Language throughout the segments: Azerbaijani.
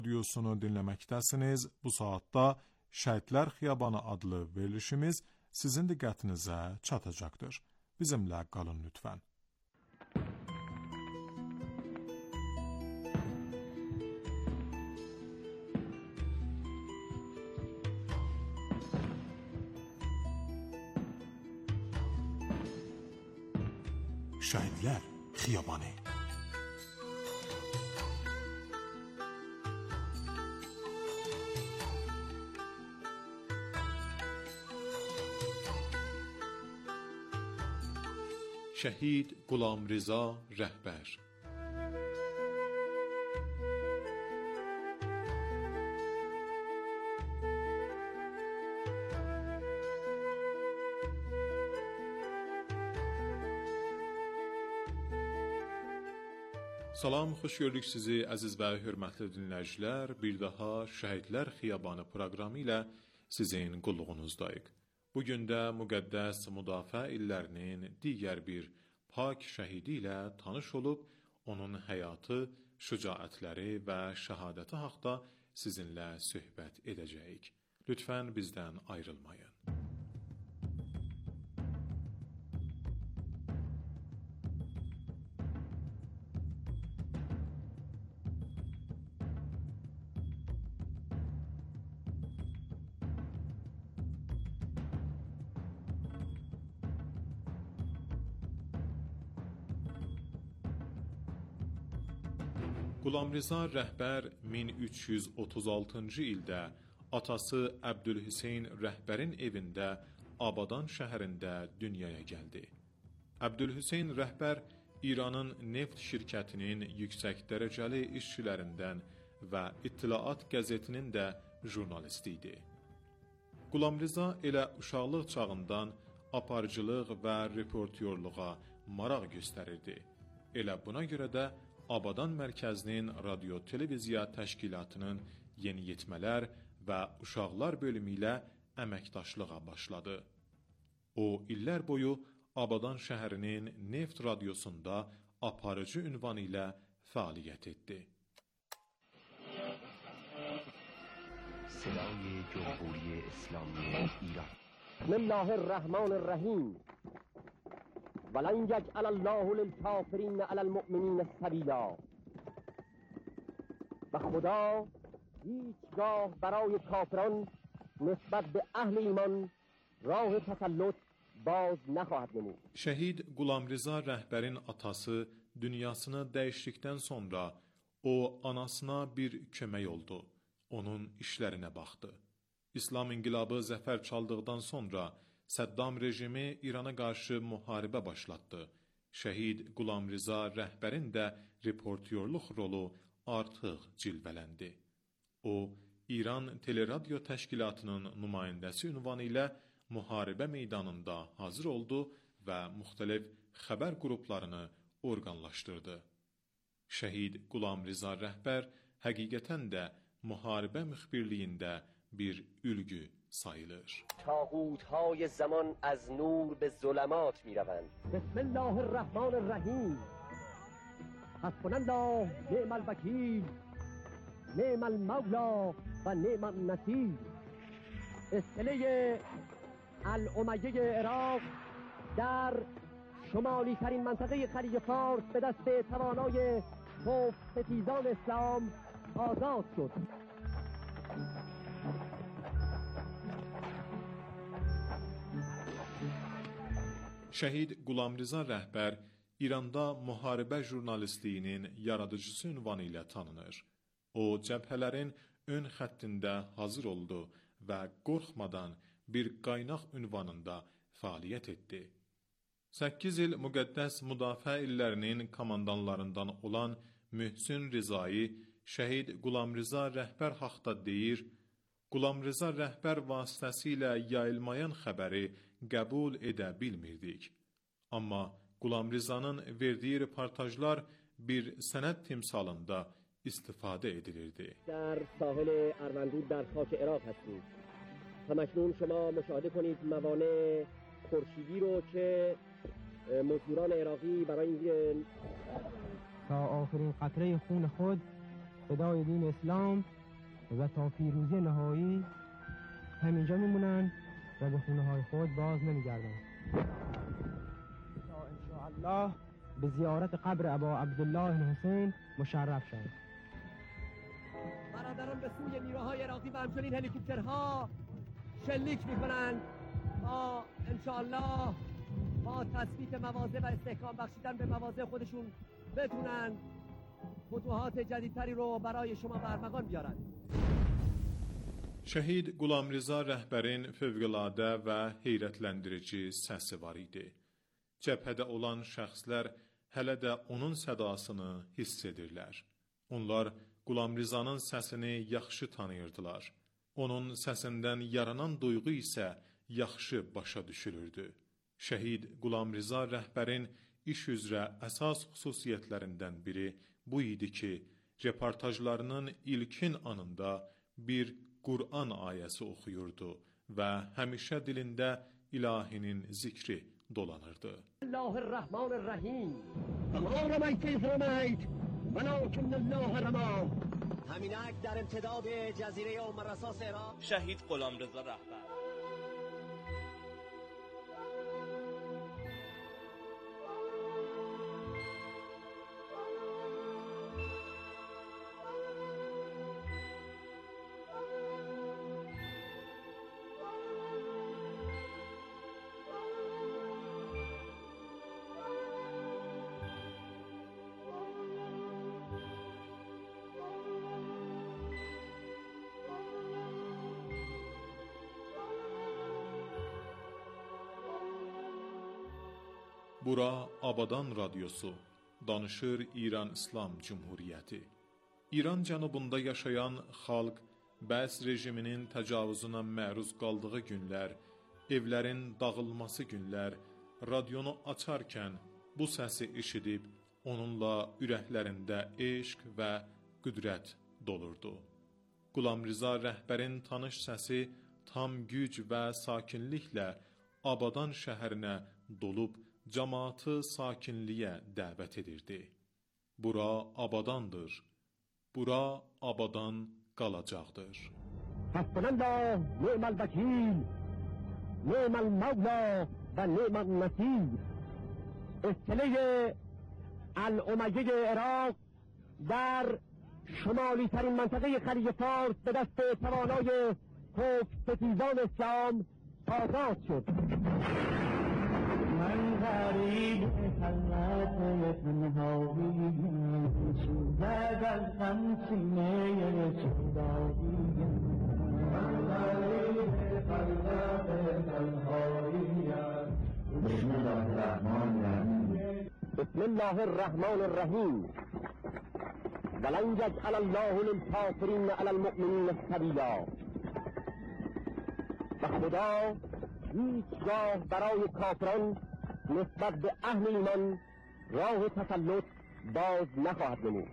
Radyosunu dinləməkdəsiniz. Bu saatda Şəhidlər Xiyabanı adlı verilişimiz sizin diqqətinizə çatacaqdır. Bizimlə qalın lütfən. Şəhidlər Xiyabanı. شهید غلامرضا رهبر. Salam, xoş gördük sizi əziz və hörmətli dinləyicilər. Bir daha Şəhidlər Xiyabanı proqramı ilə sizin qulluğunuzdayıq. Bugün də müqəddəs müdafiə illərinin digər bir pak şəhidi ilə tanış olub, onun həyatı, şücaətləri və şəhadəti haqda sizinlə söhbət edəcəyik. Lütfən bizdən ayrılmayın. Qulamriza Rəhbər 1336-cı ildə atası Əbdülhüseyn Rəhbərin evində Abadan şəhərində dünyaya gəldi. Əbdülhüseyn Rəhbər İranın neft şirkətinin yüksək dərəcəli işçilərindən və İttilaat qəzetinin də jurnalisti idi. Qulamriza elə uşaqlıq çağından aparıcılıq və reportyorluğa maraq göstərirdi. Elə buna görə də Abadan mərkəzinin radio-televiziya təşkilatının yeniyetmələr və uşaqlar bölümü ilə əməkdaşlığa başladı. O, illər boyu Abadan şəhərinin neft radiosunda aparıcı ünvanı ilə fəaliyyət etdi. صدای جمهوری اسلامی ایران. بسم الله الرحمن الرحیم. ولن یجعل الله للکافرین علی المؤمنین سبیلا. و خدا هیچگاه برای کافران نسبت به اهل ایمان راه تسلط باز نخواهد نمود. Şəhid Qulamriza Rəhbərin atası dünyasını dəyişdikdən sonra o anasına bir kömək oldu. Onun işlərinə baxdı. İslam inqilabı zəfər çaldıqdan sonra Səddam rejimi İrana qarşı müharibə başlatdı. Şəhid Qulamriza Rəhbərin də reportyorluq rolu artıq cilvələndi. O, İran Teleradyo Təşkilatının nümayəndəsi ünvanı ilə müharibə meydanında hazır oldu və müxtəlif xəbər qruplarını orqanlaşdırdı. Şəhid Qulamriza Rəhbər həqiqətən də müharibə müxbirliyində bir ülgü sayılır. طاغوت‌های زمان از نور به ظلمات می‌روند. بسم الله الرحمن الرحیم. حسبنا الله نعم الوکیل. نعم المولا و نعم النصیر. اسطوره الامیه عراق در شمالی ترین منطقه خلیج فارس به دست توانای ستیزان اسلام آزاد شد. Şəhid Qulamriza Rəhbər İranda müharibə jurnalistliyinin yaradıcısı ünvanı ilə tanınır. O, cəbhələrin ön xəttində hazır oldu və qorxmadan bir qaynaq ünvanında fəaliyyət etdi. 8 il müqəddəs müdafiə illərinin komandanlarından olan Mühsün Rizai, Şəhid Qulamriza Rəhbər haqda deyir, Qulamriza Rəhbər vasitəsilə yayılmayan xəbəri qəbul edə bilmirdik. Amma Qulamrizanın verdiyi reportajlar bir sənət timsalında istifadə edilirdi. در ساحل اروندود در خاک عراق هستید. همکنون شما مشاهده کنید موانع خورشیدی رو که مزدوران عراقی برای تا آخرین قطره خون خود فدای دین اسلام و تا پیروزی نهایی همینجا میمونن و به خونه های خود باز نمیگردن تا انشاءالله به زیارت قبر ابا عبدالله حسین مشرف شد. برادران به سوی نیروهای عراقی و همچنین هلیکوپترها شلیک میکنند تا انشاءالله با تثبیت مواضع و استحکام بخشیدن به مواضع خودشون بتونن فتوحات جدیدتری رو برای شما برمغان بیارن. Şəhid Qulamriza rəhbərin fövqəladə və heyrətləndirici səsi var idi. Cəbhədə olan şəxslər hələ də onun sədasını hiss edirlər. Onlar Qulamrizanın səsini yaxşı tanıyırdılar. Onun səsindən yaranan duyğu isə yaxşı başa düşülürdü. Şəhid Qulamriza rəhbərin iş üzrə əsas xüsusiyyətlərindən biri bu idi ki, reportajlarının ilkin anında bir Kur'an ayəsi oxuyurdu və həmişə dilində ilahinin zikri dolanırdı. Bismillahirrahmanirrahim. ما رميت إذ رميت ولكن الله رمى. همینک در امتداد جزیره ام الرصاص عراق شهید غلامرضا رهبر. Bura Abadan Radyosu, danışır İran İslam Cumhuriyyəti. İran cənubunda yaşayan xalq, bəs rejiminin təcavüzünə məruz qaldığı günlər, evlərin dağılması günlər, radyonu açarkən bu səsi eşidib, onunla ürəklərində eşq və qüdrət dolurdu. Qulamriza rəhbərin tanış səsi tam güc və sakinliklə Abadan şəhərinə dolub, cəmaatı sakinliyə dəvət edirdi. Bura Abadandır. Bura Abadan qalacaqdır. حسبنالله نعم الوکیل نعم المولا و نعم النصیر. اصطلاح الامیه عراق در شمالی ترین منطقه خلیج فارس به دست توانای ستیزان اسلام آزاد شد. من غریب خلوت تنهاییم سوزد از غم سینه سوداییم. من غریب خلوت تنهاییم. بسم الله الرحمن الرحیم. بسم الله الرحمن الرحیم. ولن یجعل الله للکافرین علی المؤمنین سبیلا. و خدا هیچگاه برای کافران نسبت به اهل ایمان راه تسلط باز نخواهد نمود.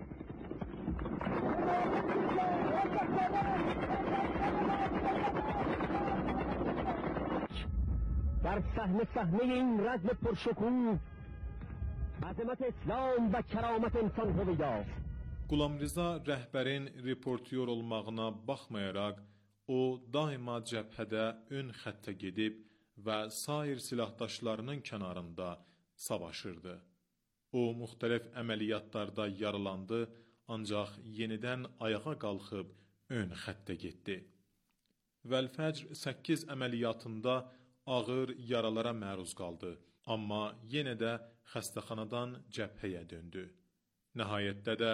در صحنه این رزم پرشکوه عظمت اسلام و کرامت انسان هویداست. Qulamriza rəhbərin reportyor olmağına baxmayaraq, o daima cəbhədə ön xəttə gedib və sair silahdaşlarının kənarında savaşırdı. O, müxtəlif əməliyyatlarda yaralandı, ancaq yenidən ayağa qalxıb ön xəttə getdi. Vəl-Fəcr 8 əməliyyatında ağır yaralara məruz qaldı, amma yenə də xəstəxanadan cəbhəyə döndü. Nəhayətdə də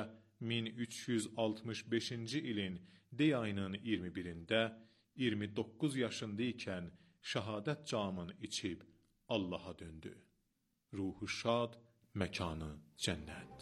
1365-ci ilin dey ayının 21-də 29 yaşında ikən şəhadət camını içib Allaha döndü. Ruhu şad, məkanı cənnət.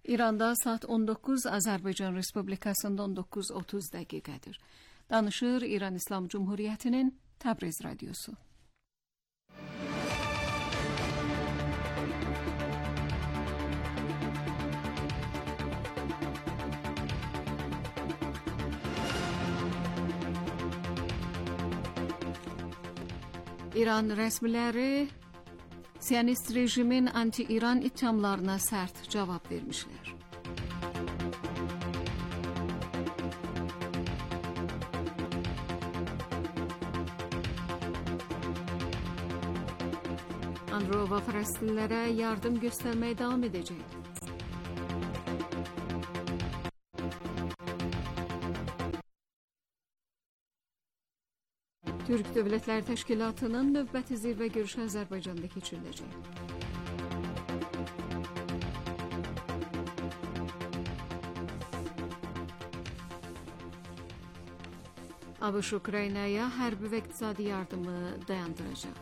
İranda saat 19, Azərbaycan Respublikasında 19:30 dəqiqədir. Danışır İran İslam Cumhuriyyətinin Təbriz radiosu. İran rəsmiləri Siyonist rejimin anti-İran ithamlarına sərt cavab vermişlər. Androva Filistinlərə yardım göstərməyə davam edəcək. Türk Dövlətlər Təşkilatının növbəti zirvə görüşü Azərbaycanda keçiriləcək. ABŞ Ukraynaya hərbi və iqtisadi yardımı dayandıracaq.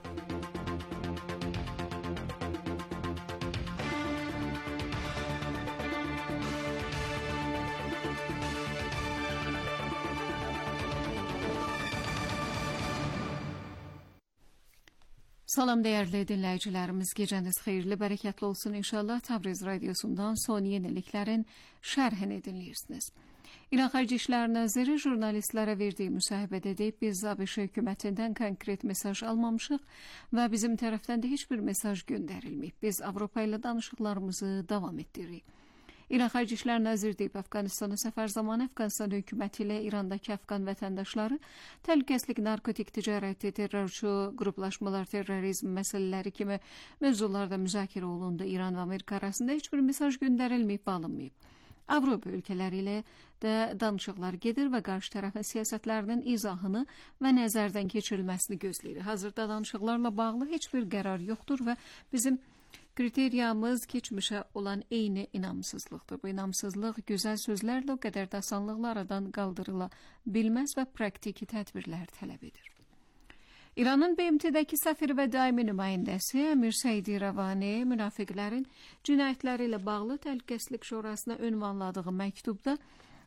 Salam dəyərli dinləyicilərimiz, gecəniz xeyirli, bərəkətli olsun inşallah. Təbriz radiosundan son yeniliklərin şərhini dinləyirsiniz. İran Xarici İşlər Naziri jurnalistlərə verdiyi müsahibədə deyib, biz ABŞ hökumətindən konkret mesaj almamışıq və bizim tərəfdən də heç bir mesaj göndərilməyib. Biz Avropa ilə danışıqlarımızı davam etdiririk. İran Xarici İşlər Naziri deyib, Əfqanistana səfər zamanı Əfqanistan hökuməti ilə İrandakı Əfqan vətəndaşları təhlükəsizlik, narkotik ticarəti, terrorçu qruplaşmalar, terrorizm məsələləri kimi mövzularda müzakirə olundu. İran və Amerika arasında heç bir mesaj göndərilməyib, alınmayıb. Avropa ölkələri ilə də danışıqlar gedir və qarşı tərəfin siyasətlərinin izahını və nəzərdən keçirilməsini gözləyir. Hazırda danışıqlarla bağlı heç bir qərar yoxdur və bizim kriteriyamız keçmişə olan eyni inamsızlıqdır. Bu inamsızlıq gözəl sözlərlə o qədər də asanlıqla aradan qaldırıla bilməz və praktiki tədbirlər tələb edir. İranın BMT-dəki səfiri və daimi nümayəndəsi Əmir Səidi İrəvani münafiqlərin cinayətləri ilə bağlı Təhlükəsizlik Şurasına ünvanladığı məktubda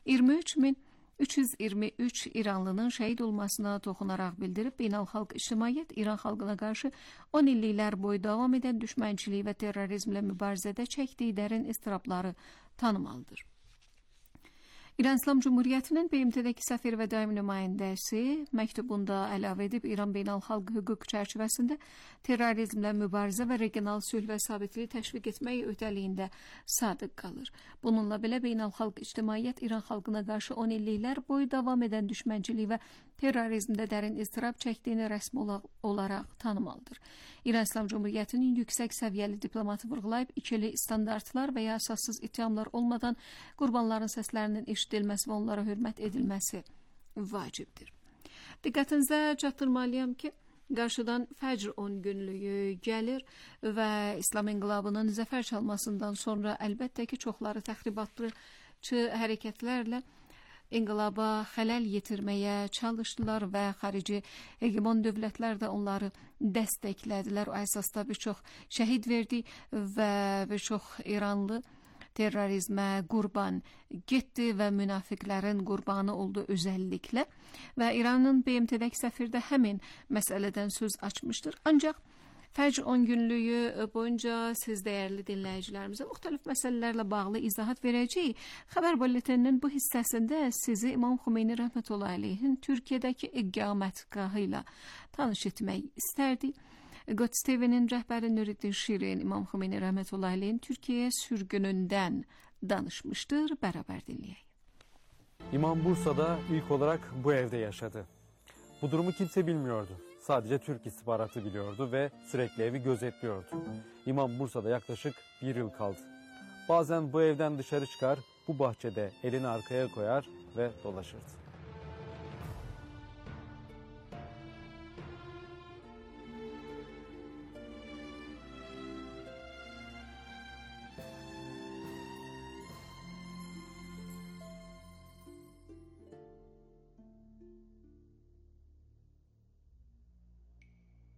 23.323 İranlının şəhid olmasına toxunaraq bildirib, beynəlxalq ictimaiyyət İran xalqına qarşı 10 illiklər boyu davam edən düşmənçilik və terrorizmlə mübarizədə çəkdiyi dərin istirabları tanımalıdır. İran İslam Cumhuriyyətinin BMT-dəki səfiri və daimi nümayəndəsi məktubunda əlavə edib, İran beynəlxalq hüquq çərçivəsində terrorizmlə mübarizə və regional sülh və sabitliyi təşviq etmək öhdəliyində sadiq qalır. Bununla belə beynəlxalq ictimaiyyət İran xalqına qarşı 10 illiklər boyu davam edən düşmənçilik və terrorizmdə dərin istirab çəkdiyini rəsmi olaraq tanımalıdır. İran İslam Cumhuriyyətinin yüksək səviyyəli diplomatı vurğulayıb, ikili standartlar və ya əsassız ittihamlar olmadan qurbanların səslərinin eşidilməsi və onlara hörmət edilməsi vacibdir. Diqqətinizə çatdırmalıyam ki, qarşıdan Fəcr 10 günlüyü gəlir və İslam inqilabının zəfər çalmasından sonra əlbəttə ki, çoxları təxribatçı hərəkətlərlə inqilaba xələl yetirməyə çalışdılar və xarici hegemon dövlətlər də onları dəstəklədilər. O əsasda bir çox şəhid verdi və bir çox İranlı terrorizmə qurban getdi və münafiqlərin qurbanı oldu özəlliklə və İranın BMT-dəki səfiri də həmin məsələdən söz açmışdır. Ancaq Fəcr 10 günlüyü boyunca siz dəyərli dinləyicilərimizə müxtəlif məsələlərlə bağlı izahat verəcəyik. Xəbər bulletininin bu hissəsində sizi İmam Xomeyni rəhmətullahi aleyhin Türkiyədəki iqamətgahı ilə tanış etmək istərdik. Qods TV-nin rəhbəri Nuriddin Şirin İmam Xomeyni rəhmətullahi aleyhin Türkiyə sürgünündən danışmışdır. Beraber dinleyək. İmam Bursa'da ilk olarak bu evde yaşadı. Bu durumu kimse bilmiyordu. Sadece Türk istihbaratı biliyordu ve sürekli evi gözetliyordu. İmam Bursa'da yaklaşık 1 yıl kaldı. Bazen bu evden dışarı çıkar, bu bahçede elini arkaya koyar ve dolaşırdı.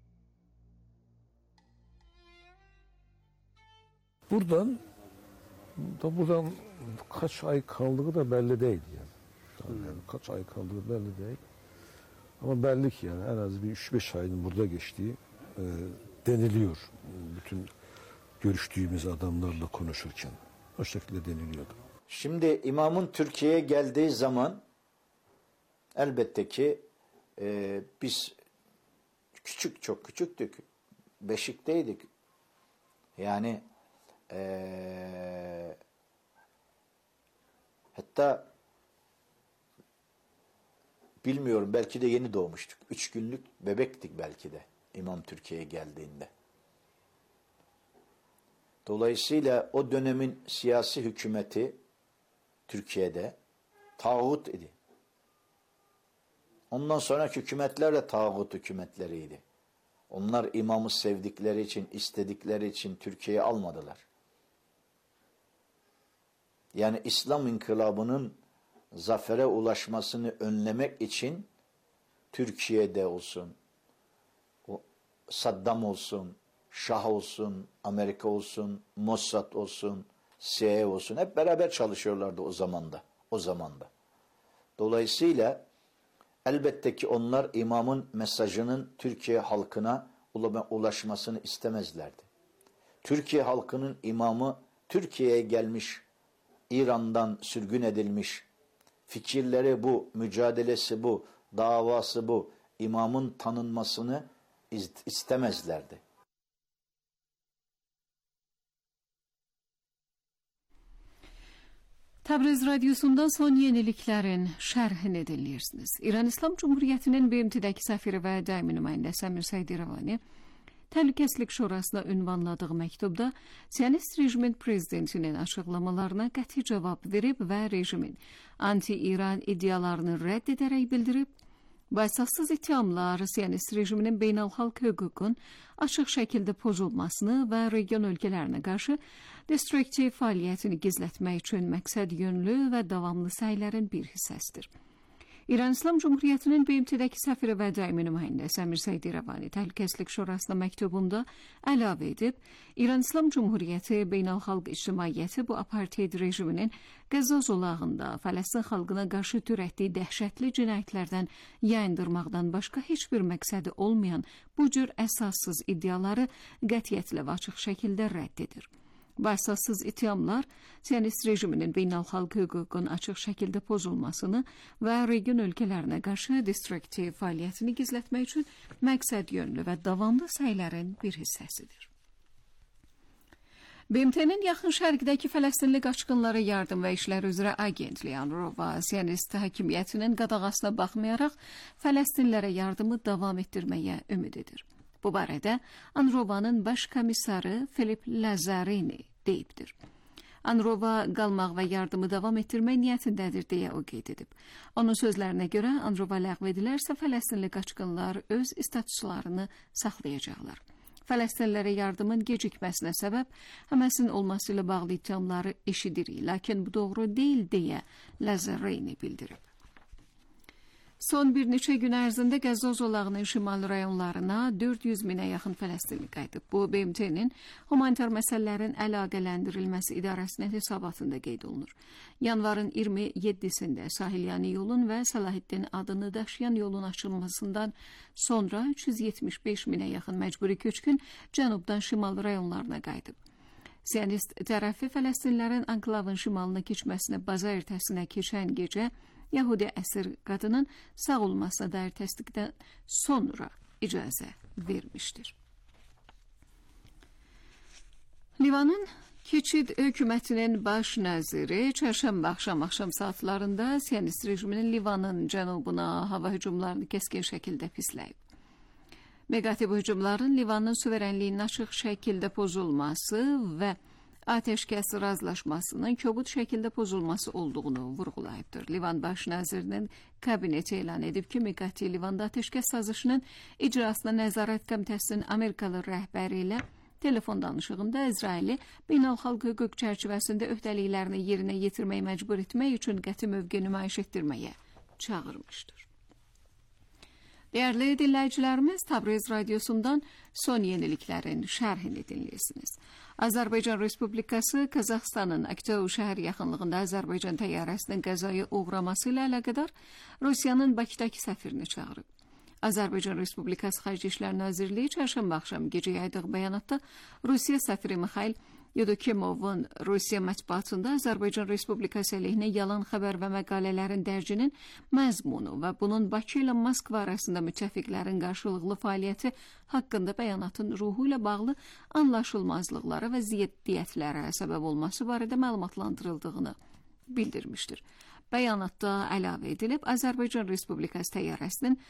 Buradan da buradan kaç ay kaldığı da belli değil yani. Yani kaç ay kaldığı belli değil. Ama belli ki yani en az bir 3-5 ayın burada geçtiği deniliyor. Bütün görüştüğümüz adamlarla konuşurken o şekilde deniliyordu. Şimdi imamın Türkiye'ye geldiği zaman elbette ki biz çok küçüktük. Beşik'teydik. Yani hatta bilmiyorum belki de yeni doğmuştuk. 3 günlük bebektik belki de imam Türkiye'ye geldiğinde. Dolayısıyla o dönemin siyasi hükümeti Türkiye'de tağut idi. Ondan sonraki hükümetler de tağut hükümetleriydi. Onlar imamı sevdikleri için, istedikleri için Türkiye'ye almadılar. Yani İslam inkılabının zafere ulaşmasını önlemek için Türkiye'de olsun, Saddam olsun, Şah olsun, Amerika olsun, Mossad olsun, CIA olsun hep beraber çalışıyorlardı o zamanda. Dolayısıyla elbette ki onlar imamın mesajının Türkiye halkına ulaşmasını istemezlerdi. Türkiye halkının imamı Türkiye'ye gelmiş, İran'dan sürgün edilmiş, fikirleri bu, mücadelesi bu, davası bu, imamın tanınmasını istemezlerdi. Təbriz Radyosu'ndan son yeniliklərin şərhini dinləyirsiniz. İran İslam Cumhuriyyətinin BMT-dəki səfiri və daimi nümayəndəsi Əmir Səid İrəvani Təhlükəsizlik Şurasına ünvanladığı məktubda Siyonist rejimin prezidentinin açıqlamalarına qəti cavab verib və rejimin anti-İran iddialarını rədd edərək bildirib, bu əsassız ittihamlar Siyonist rejiminin beynəlxalq hüququn açıq şəkildə pozulmasını və region ölkələrinə qarşı destruktiv fəaliyyətini gizlətmək üçün məqsəd yönlü və davamlı səylərin bir hissəsidir. İran İslam Cumhuriyyətinin BMT-dəki səfiri və daimi nümayəndəsi Əmir Səid İrəvani Təhlükəsizlik Şurasına məktubunda əlavə edib, İran İslam Cumhuriyyəti beynəlxalq ictimaiyyəti bu apartheid rejiminin Qəzza zolağında Fələstin xalqına qarşı törətdiyi dəhşətli cinayətlərdən yayındırmaqdan başqa heç bir məqsədi olmayan bu cür əsassız iddiaları qətiyyətlə və açıq şəkildə rədd edir. Bu əsassız ittihamlar Siyonist rejiminin beynəlxalq hüququn açıq şəkildə pozulmasını və region ölkələrinə qarşı destruktiv fəaliyyətini gizlətmək üçün məqsəd yönlü və davamlı səylərin bir hissəsidir. BMT-nin yaxın şərqdəki Fələstinli qaçqınlara yardım və işlər üzrə agentliyi UNRWA Siyonist hakimiyyətinin qadağasına baxmayaraq Fələstinlərə yardımı davam etdirməyə ümid edir. Bu barədə UNRWA-nın baş komissarı Filip Lazarini deyibdir. UNRWA qalmaq və yardımı davam etdirmək niyyətindədir deyə o qeyd edib. Onun sözlərinə görə UNRWA ləğv edilərsə Fələstinli qaçqınlar öz statuslarını saxlayacaqlar. Fələstinlərə yardımın gecikməsinə səbəb Həməsin olması ilə bağlı ittihamları eşidirik, lakin bu doğru deyil deyə Lazarini bildirib. Son bir neçə gün ərzində Qəzza zolağının şimal rayonlarına 400 minə yaxın Fələstinli qayıdıb. Bu, BMT-nin humanitar məsələlərin əlaqələndirilməsi idarəsinin hesabatında qeyd olunur. Yanvarın 27-sində Sahilyanı yolun və Salahiddin adını daşıyan yolun açılmasından sonra 375 minə yaxın məcburi köçkün cənubdan şimal rayonlarına qayıdıb. Siyonist tərəfi Fələstinlərin anklavın şimalına keçməsinə baza ertəsinə keçən gecə Yahudi əsir qadının sağ olmasına dair təsdiqdən sonra icazə vermişdir. Livanın keçid hökumətinin baş naziri çərşənbə axşam saatlarında Siyonist rejiminin Livanın cənubuna hava hücumlarını kəskin şəkildə pisləyib. Meqati bu hücumların Livanın suverenliyinin açıq şəkildə pozulması və ateşkəs razılaşmasının kobud şəkildə pozulması olduğunu vurğulayıbdır. Livan baş nazirinin kabineti elan edib ki, Meqati Livanda ateşkəs sazışının icrasına nəzarət komitəsinin Amerikalı rəhbəri ilə telefon danışığında İsraili beynəlxalq hüquq çərçivəsində öhdəliklərini yerinə yetirməyə məcbur etmək üçün qəti mövqe nümayiş etdirməyə çağırmışdır. Değerli dinləyicilərimiz, Tabriz Radyosu'ndan son yeniliklərin şərhini dinləyirsiniz. Azərbaycan Respublikası Qazaxstanın Aktau şəhər yaxınlığında Azərbaycan təyyarəsinin qəzaya uğraması ilə əlaqədar Rusiyanın Bakıdakı səfirini çağırıb. Azərbaycan Respublikası Xarici İşlər Nazirliyi çərşənbə axşamı gecə yaydığı bəyanatda Rusiya səfiri Mikhail Yedokemovun Rusiya mətbuatında Azərbaycan Respublikası əleyhinə yalan xəbər və məqalələrin dərcinin məzmunu və bunun Bakı ilə Moskva arasında müttəfiqlərin qarşılıqlı fəaliyyəti haqqında bəyanatın ruhu ilə bağlı anlaşılmazlıqlara və ziddiyyətlərə səbəb olması barədə məlumatlandırıldığını bildirmişdir. Bəyanatda əlavə edilib, Azərbaycan Respublikası təyyarəsinin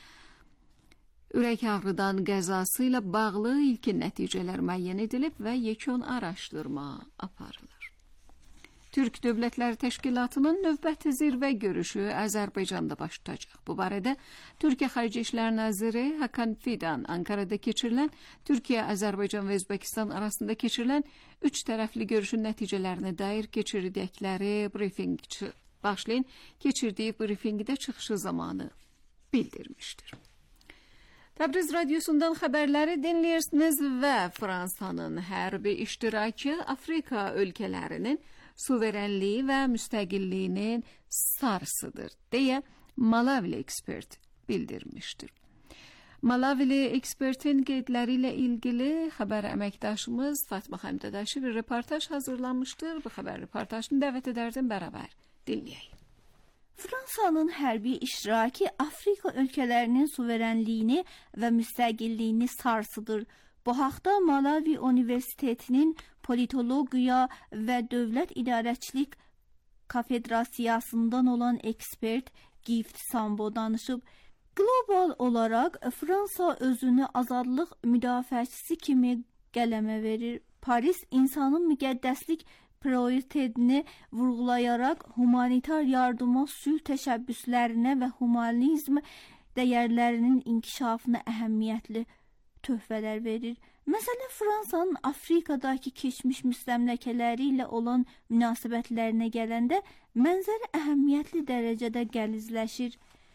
ürək ağrıdan qəzası ilə bağlı ilkin nəticələr müəyyən edilib və yekun araşdırma aparılır. Türk Dövlətləri Təşkilatının növbəti zirvə görüşü Azərbaycanda baş tutacaq. Bu barədə Türkiyə Xarici İşlər Naziri Hakan Fidan Ankara'da keçirilən Türkiyə, Azərbaycan və Özbəkistan arasında keçirilən 3 tərəfli görüşün nəticələrinə dair keçirdikləri keçirdiyi brifinqdə çıxışı zamanı bildirmişdir. Təbriz Radyosu'ndan xəbərləri dinləyirsiniz və Fransanın hərbi iştirakı Afrika ölkələrinin suverenliyi və müstəqilliyinin sarsıdır, deyə Malavili ekspert bildirmişdir. Malavili ekspertin qeydləri ilə ilgili xəbər əməkdaşımız Fatma Həmdədaşı bir reportaj hazırlanmışdır. Bu xəbər reportajını dəvət edərdim, bərabər dinləyək. Fransanın hərbi iştirakı Afrika ölkələrinin suverenliyini və müstəqilliyini sarsıdır. Bu haqda Malawi Universitetinin politologiya və dövlət idarəçilik kafedrasiyasından olan ekspert Gift Sambo danışıb. Global olaraq Fransa özünü azadlıq müdafiəçisi kimi qələmə verir. Paris insanın müqəddəslik prioritetini vurğulayaraq humanitar yardıma, sülh təşəbbüslərinə və humanizm dəyərlərinin inkişafına əhəmiyyətli töhfələr verir. Məsələn, Fransanın Afrikadakı keçmiş müstəmləkələri ilə olan münasibətlərinə gələndə mənzərə əhəmiyyətli dərəcədə qəlizləşir.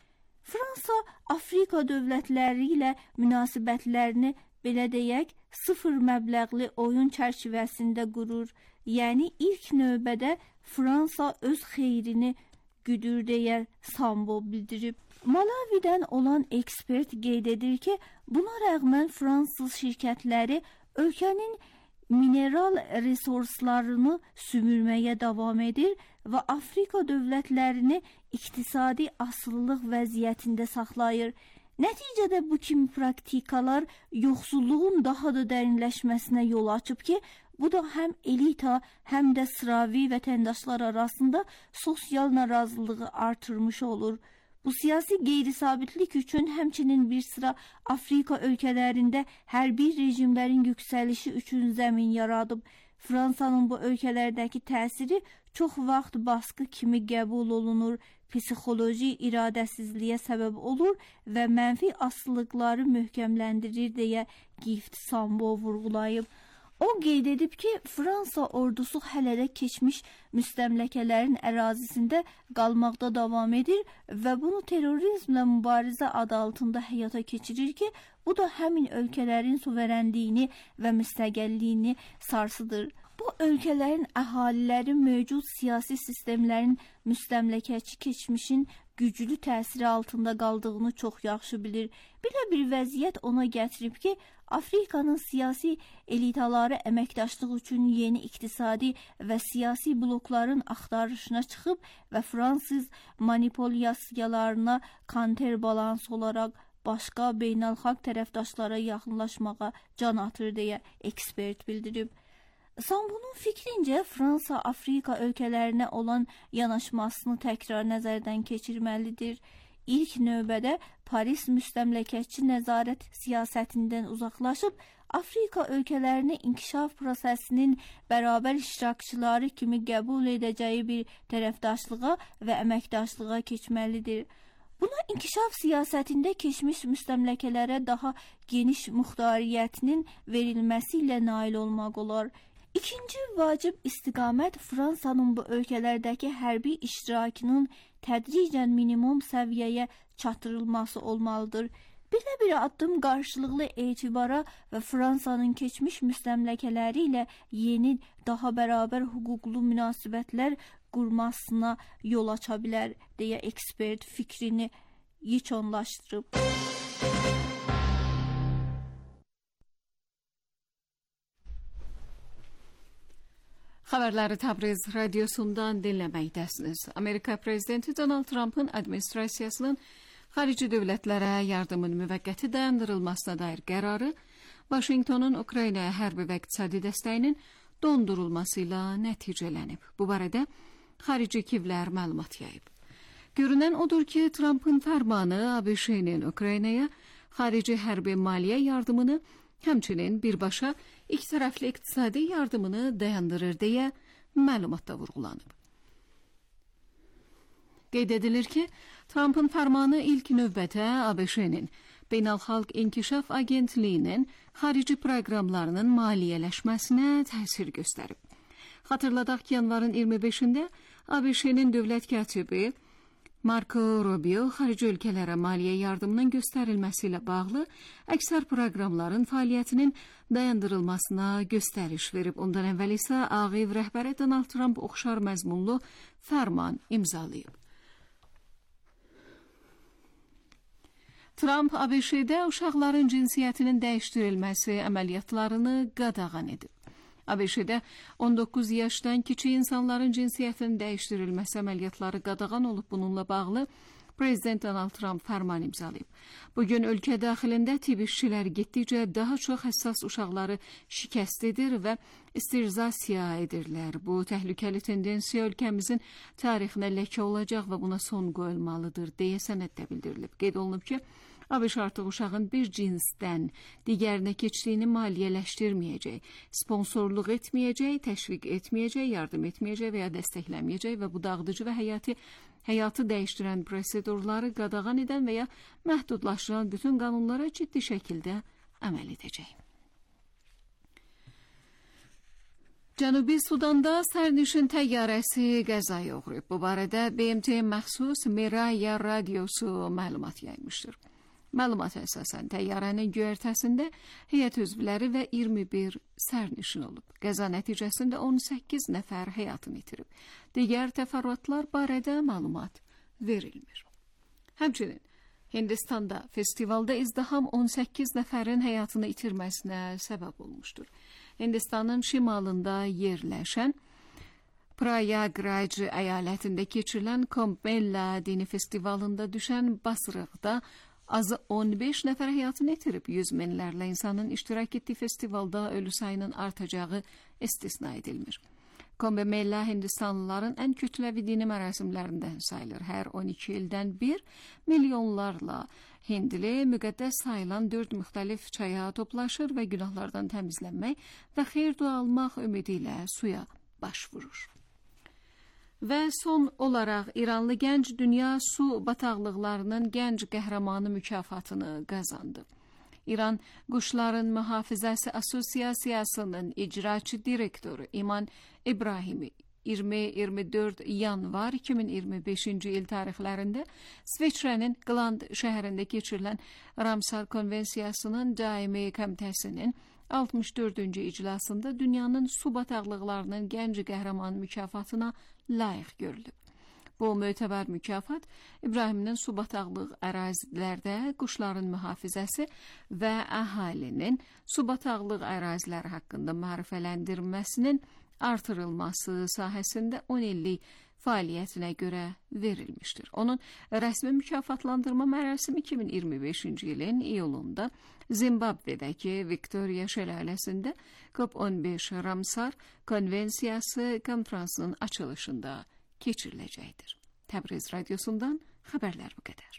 Fransa Afrika dövlətləri ilə münasibətlərini belə deyək, sıfır məbləğli oyun çərçivəsində qurur. Yəni ilk növbədə Fransa öz xeyrini güdür deyə Sambo bildirib. Malavidən olan ekspert qeyd edir ki, buna rəğmən fransız şirkətləri ölkənin mineral resurslarını sümürməyə davam edir və Afrika dövlətlərini iqtisadi asılılıq vəziyyətində saxlayır. Nəticədə bu kimi praktikalar yoxsulluğun daha da dərinləşməsinə yol açıb ki, bu da həm elita, həm də sıravi vətəndaşlar arasında sosial narazılığı artırmış olur. Bu siyasi qeyri-sabitlik üçün həmçinin bir sıra Afrika ölkələrində hərbi rejimlərin yüksəlişi üçün zəmin yaradıb. Fransanın bu ölkələrdəki təsiri çox vaxt baskı kimi qəbul olunur, psixoloji iradəsizliyə səbəb olur və mənfi asılılıqları möhkəmləndirir deyə Gift Sambo vurğulayıb. O qeyd edib ki, Fransa ordusu hələ də keçmiş müstəmləkələrin ərazisində qalmaqda davam edir və bunu terrorizmlə mübarizə adı altında həyata keçirir ki, bu da həmin ölkələrin suverenliyini və müstəqilliyini sarsıdır. Bu ölkələrin əhaliləri mövcud siyasi sistemlərin müstəmləkəçi keçmişin güclü təsiri altında qaldığını çox yaxşı bilir. Belə bir vəziyyət ona gətirib ki, Afrikanın siyasi elitaları əməkdaşlıq üçün yeni iqtisadi və siyasi blokların axtarışına çıxıb və fransız manipulyasiyalarına kontrbalans olaraq başqa beynəlxalq tərəfdaşlara yaxınlaşmağa can atır deyə ekspert bildirib. Sambo'nun fikrincə Fransa Afrika ölkələrinə olan yanaşmasını təkrar nəzərdən keçirməlidir. İlk növbədə Paris müstəmləkəçi nəzarət siyasətindən uzaqlaşıb Afrika ölkələrini inkişaf prosesinin bərabər iştirakçıları kimi qəbul edəcəyi bir tərəfdaşlığa və əməkdaşlığa keçməlidir. Buna inkişaf siyasətində keçmiş müstəmləkələrə daha geniş muxtariyyətinin verilməsi ilə nail olmaq olar. İkinci vacib istiqamət Fransanın bu ölkələrdəki hərbi iştirakının tədricən minimum səviyyəyə çatdırılması olmalıdır. Belə bir addım qarşılıqlı etibara və Fransanın keçmiş müstəmləkələri ilə yeni, daha bərabər hüquqlu münasibətlər qurmasına yol aça bilər deyə ekspert fikrini yekunlaşdırıb. Xəbərləri Təbriz radiosundan dinləməkdəsiniz. Amerika prezidenti Donald Trump'ın administrasiyasının xarici dövlətlərə yardımın müvəqqəti dayandırılmasına dair qərarı Vaşinqtonun Ukraynaya hərbi və iqtisadi dəstəyinin dondurulması ilə nəticələnib. Bu barədə xarici kivlər məlumat yayıb. Görünən odur ki, Trump'ın fərmanı ABŞ-nin Ukraynaya xarici hərbi maliyyə yardımını, həmçinin birbaşa iki tərəfli iqtisadi yardımını dayandırır deyə məlumatda vurğulanıb. Qeyd edilir ki, Trump'ın fərmanı ilk növbədə ABŞ-nin Beynəlxalq İnkişaf Agentliyinin xarici proqramlarının maliyyələşməsinə təsir göstərib. Xatırladaq ki, yanvarın 25-də ABŞ-nin dövlət katibi Marco Rubio xarici ölkələrə maliyyə yardımının göstərilməsi ilə bağlı əksər proqramların fəaliyyətinin dayandırılmasına göstəriş verib. Ondan əvvəl isə Ağ Ev rəhbəri Donald Trump oxşar məzmunlu fərman imzalayıb. Trump ABŞ-də uşaqların cinsiyyətinin dəyişdirilməsi əməliyyatlarını qadağan edib. ABŞ-də 19 yaşdan kiçik insanların cinsiyyətinin dəyişdirilməsi əməliyyatları qadağan olub. Bununla bağlı Prezident Donald Trump fərman imzalayıb. Bugün ölkə daxilində tibb işçiləri getdikcə daha çox həssas uşaqları şikəst edir və sterilizasiya edirlər. Bu təhlükəli tendensiya ölkəmizin tarixinə ləkə olacaq və buna son qoyulmalıdır deyə sənəddə bildirilib. Qeyd olunub ki, ABŞ artıq uşağın bir cinsdən digərinə keçdiyini maliyyələşdirməyəcək, sponsorluq etməyəcək, təşviq etməyəcək, yardım etməyəcək və ya dəstəkləməyəcək və bu dağıdıcı və həyatı dəyişdirən prosedurları qadağan edən və ya məhdudlaşdıran bütün qanunlara ciddi şəkildə əməl edəcək. Cənubi Sudanda sərnişin təyyarəsi qəzaya uğrayıb. Bu barədə BMT məxsus Miraya radiosu məlumat yaymışdır. Məlumata əsasən təyyarənin göyərtəsində heyət üzvləri və 21 sərnişin olub. Qəza nəticəsində 18 nəfər həyatını itirib. Digər təfərrüatlar barədə məlumat verilmir. Həmçinin Hindistanda festivalda izdiham 18 nəfərin həyatını itirməsinə səbəb olmuşdur. Hindistanın şimalında yerləşən Prayagraj əyalətində keçirilən Kumbh Mela dini festivalında düşən basırıqda azı 15 nəfər həyatını itirib. Yüz minlərlə insanın iştirak etdiyi festivalda ölü sayının artacağı istisna edilmir. Kumbh Mela Hindistanlıların ən kütləvi dini mərasimlərindən sayılır. Hər 12 ildən bir milyonlarla Hindli müqəddəs sayılan 4 müxtəlif çaya toplaşır və günahlardan təmizlənmək və xeyir dua almaq ümidi ilə suya başvurur. Və son olaraq İranlı gənc dünya su bataqlıqlarının gənc qəhrəmanı mükafatını qazandı. İran Quşların Mühafizəsi Asosiasiyasının icraçı direktoru İman İbrahimi 20-24 yanvar 2025-ci il tarixlərində İsveçrənin Gland şəhərində keçirilən Ramsar Konvensiyasının daimi komitəsinin 64-cü iclasında dünyanın su bataqlıqlarının gənc qəhrəman mükafatına layiq görülüb. Bu mötəbər mükafat İbrahiminin su bataqlıq ərazilərdə quşların mühafizəsi və əhalinin su bataqlıq əraziləri haqqında maarifələndirməsinin artırılması sahəsində 10 illik fəaliyyətinə görə verilmişdir. Onun rəsmi mükafatlandırma mərasimi 2025-ci ilin iyulunda Zimbabvedəki Viktoriya şəlaləsində COP15 Ramsar Konvensiyası konferansının açılışında keçiriləcəkdir. Təbriz radiosundan xəbərlər bu qədər.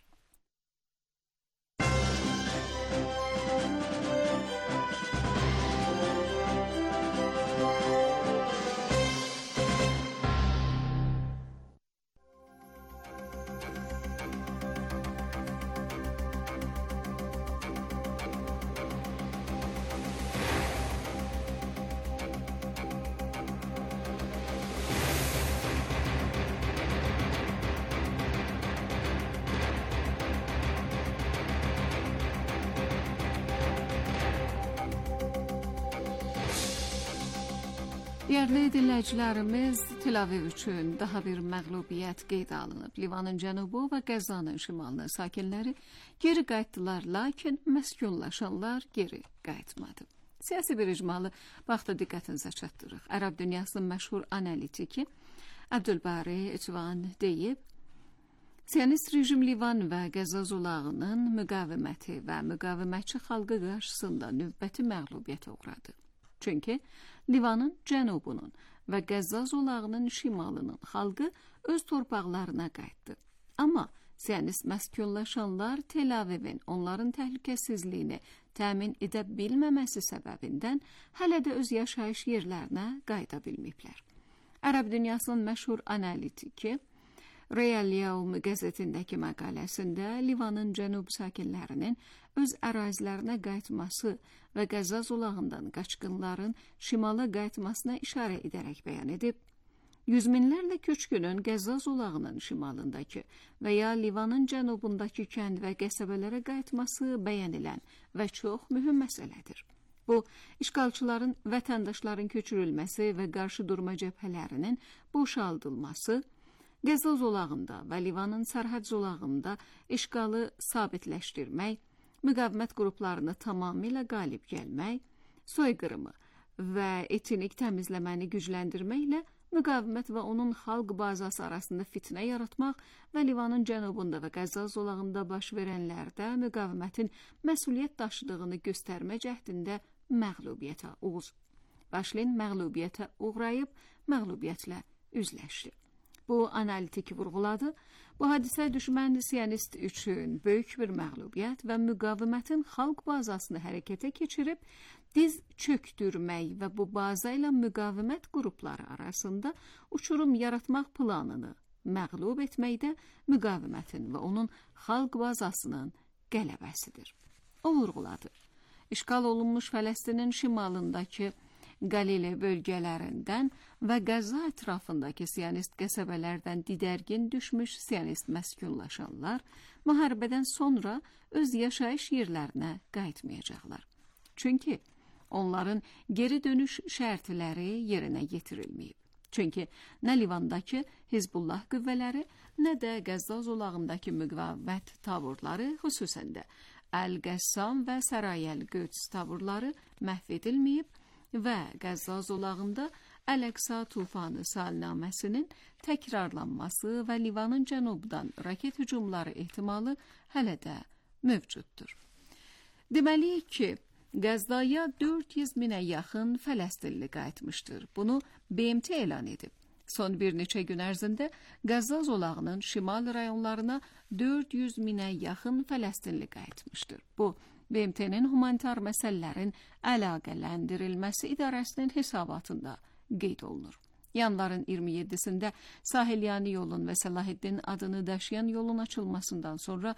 Dəyərli dinləyicilərimiz, Tel Aviv üçün daha bir məğlubiyyət qeydə alınıb. Livanın cənubu və Qəzzanın şimalının sakinləri geri qayıtdılar, lakin məskunlaşanlar geri qayıtmadı. Siyasi bir icmalı vaxtda diqqətinizə çatdırıq. Ərəb dünyasının məşhur analitiki Abdülbari Ecvan deyib, Siyonist rejim Livan və Qəzza zolağının müqaviməti və müqavimətçi xalqı qarşısında növbəti məğlubiyyətə uğradı. Çünki Livanın cənubunun və Qəzza zolağının şimalının xalqı öz torpaqlarına qayıtdı. Amma Siyonist məskunlaşanlar Tel Avivin onların təhlükəsizliyini təmin edə bilməməsi səbəbindən hələ də öz yaşayış yerlərinə qayıda bilməyiblər. Ərəb dünyasının məşhur analitiki Real Yevm qəzetindəki məqaləsində Livanın cənub sakinlərinin öz ərazilərinə qayıtması və Qəzza zolağından qaçqınların şimala qayıtmasına işarə edərək bəyan edib, yüz minlərlə köçkünün Qəzza zolağının şimalındakı və ya Livanın cənubundakı kənd və qəsəbələrə qayıtması bəyan edilən və çox mühüm məsələdir. Bu, işğalçıların vətəndaşların köçürülməsi və qarşı durma cəbhələrinin boşaldılması, Qəzza zolağında və Livanın sərhəd zolağında işğalı sabitləşdirmək, müqavimət qruplarını tamamilə qalib gəlmək, soyqırımı və etnik təmizləməni gücləndirməklə müqavimət və onun xalq bazası arasında fitnə yaratmaq və Livanın cənubunda və Qəzza zolağında baş verənlərdə müqavimətin məsuliyyət daşıdığını göstərmə cəhdində məğlubiyyətə Başlin məğlubiyyətə uğrayıb, məğlubiyyətlə üzləşdi. Bu, analitik vurğuladı. Bu hadisə düşmən Siyonist üçün böyük bir məğlubiyyət və müqavimətin xalq bazasını hərəkətə keçirib, diz çöktürmək və bu baza ilə müqavimət qrupları arasında uçurum yaratmaq planını məğlub etməkdə müqavimətin və onun xalq bazasının qələbəsidir. O vurğuladı. İşğal olunmuş Fələstinin şimalındakı Qalile bölgələrindən və Qəzza ətrafındakı Siyonist qəsəbələrdən didərgin düşmüş Siyonist məskunlaşanlar müharibədən sonra öz yaşayış yerlərinə qayıtmayacaqlar. Çünki onların geri dönüş şərtləri yerinə yetirilməyib. Çünki nə Livandakı Hizbullah qüvvələri, nə də Qəzza zolağındakı müqavimət taburları, xüsusən də Əl-Qəssam və Sarayəl-Qüds taburları məhv edilməyib və Qəzza zolağında Əl-Əqsa tufanı salnaməsinin təkrarlanması və Livanın cənubdan raket hücumları ehtimalı hələ də mövcuddur. Deməliyik ki, Qəzzaya 400 minə yaxın Fələstinli qayıtmışdır. Bunu BMT elan edib. Son bir neçə gün ərzində Qəzza zolağının şimal rayonlarına 400 minə yaxın Fələstinli qayıtmışdır. Bu, BMT-nin humanitar məsələlərin əlaqələndirilməsi idarəsinin hesabatında qeyd olunur. Yanvarın 27-sində Sahelyani yolun və Səlahiddin adını daşıyan yolun açılmasından sonra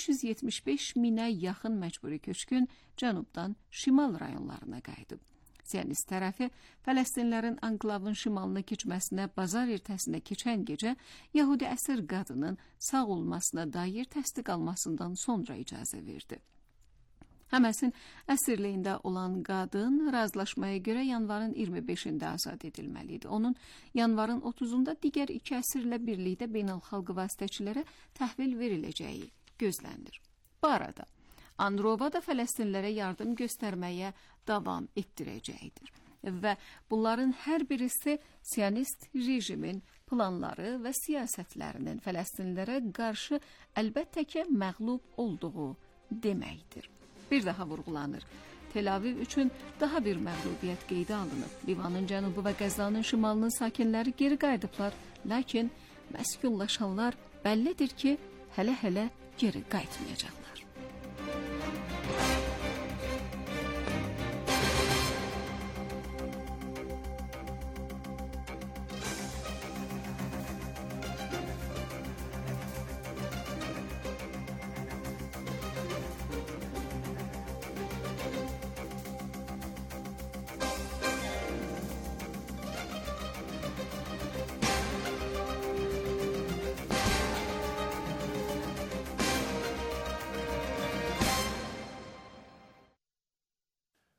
375 minə yaxın məcburi köçkün cənubdan şimal rayonlarına qayıdıb. Siyonist tərəfi Fələstinlərin anklavın şimalına keçməsinə bazar ertəsinə keçən gecə Yahudi əsir qadının sağ olmasına dair təsdiq almasından sonra icazə verdi. Həməsin əsirliyində olan qadın razılaşmaya görə yanvarın 25-də azad edilməlidir. Onun yanvarın 30-da digər iki əsirlə birlikdə beynəlxalq vasitəçilərə təhvil veriləcəyi gözlənilir. Bu arada Anrova da Fələstinlərə yardım göstərməyə davam etdirəcəkdir. Və bunların hər birisi Siyonist rejimin planları və siyasətlərinin Fələstinlərə qarşı əlbəttə ki məğlub olduğu deməkdir. Bir daha vurğulanır. Tel Aviv üçün daha bir məğlubiyyət qeydə alınıb. Livanın cənubu və Qəzzanın şimalının sakinləri geri qayıdıblar. Lakin məskunlaşanlar bəllidir ki, hələ geri qayıtmayacaqlar.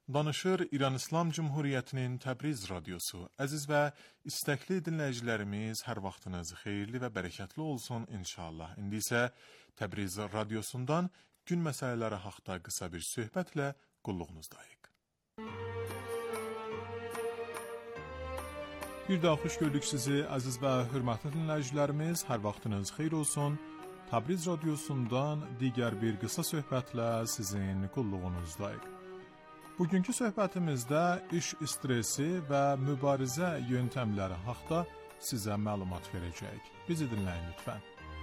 Danışır İran İslam Cumhuriyyətinin Təbriz radiosu. Əziz və istəkli dinləyicilərimiz, hər vaxtınız xeyirli və bərəkətli olsun inşallah. İndi isə Təbriz radiosundan gün məsələləri haqqında qısa bir söhbətlə qulluğunuzdayıq. Bir daha xoş gördük sizi, əziz və hörmətli dinləyicilərimiz. Hər vaxtınız xeyir olsun. Təbriz radiosundan digər bir qısa söhbətlə sizin qulluğunuzdayıq. Bugünkü söhbətimizdə iş stresi və mübarizə yöntəmləri haqqında sizə məlumat verəcəyik. Bizi dinləyin lütfən.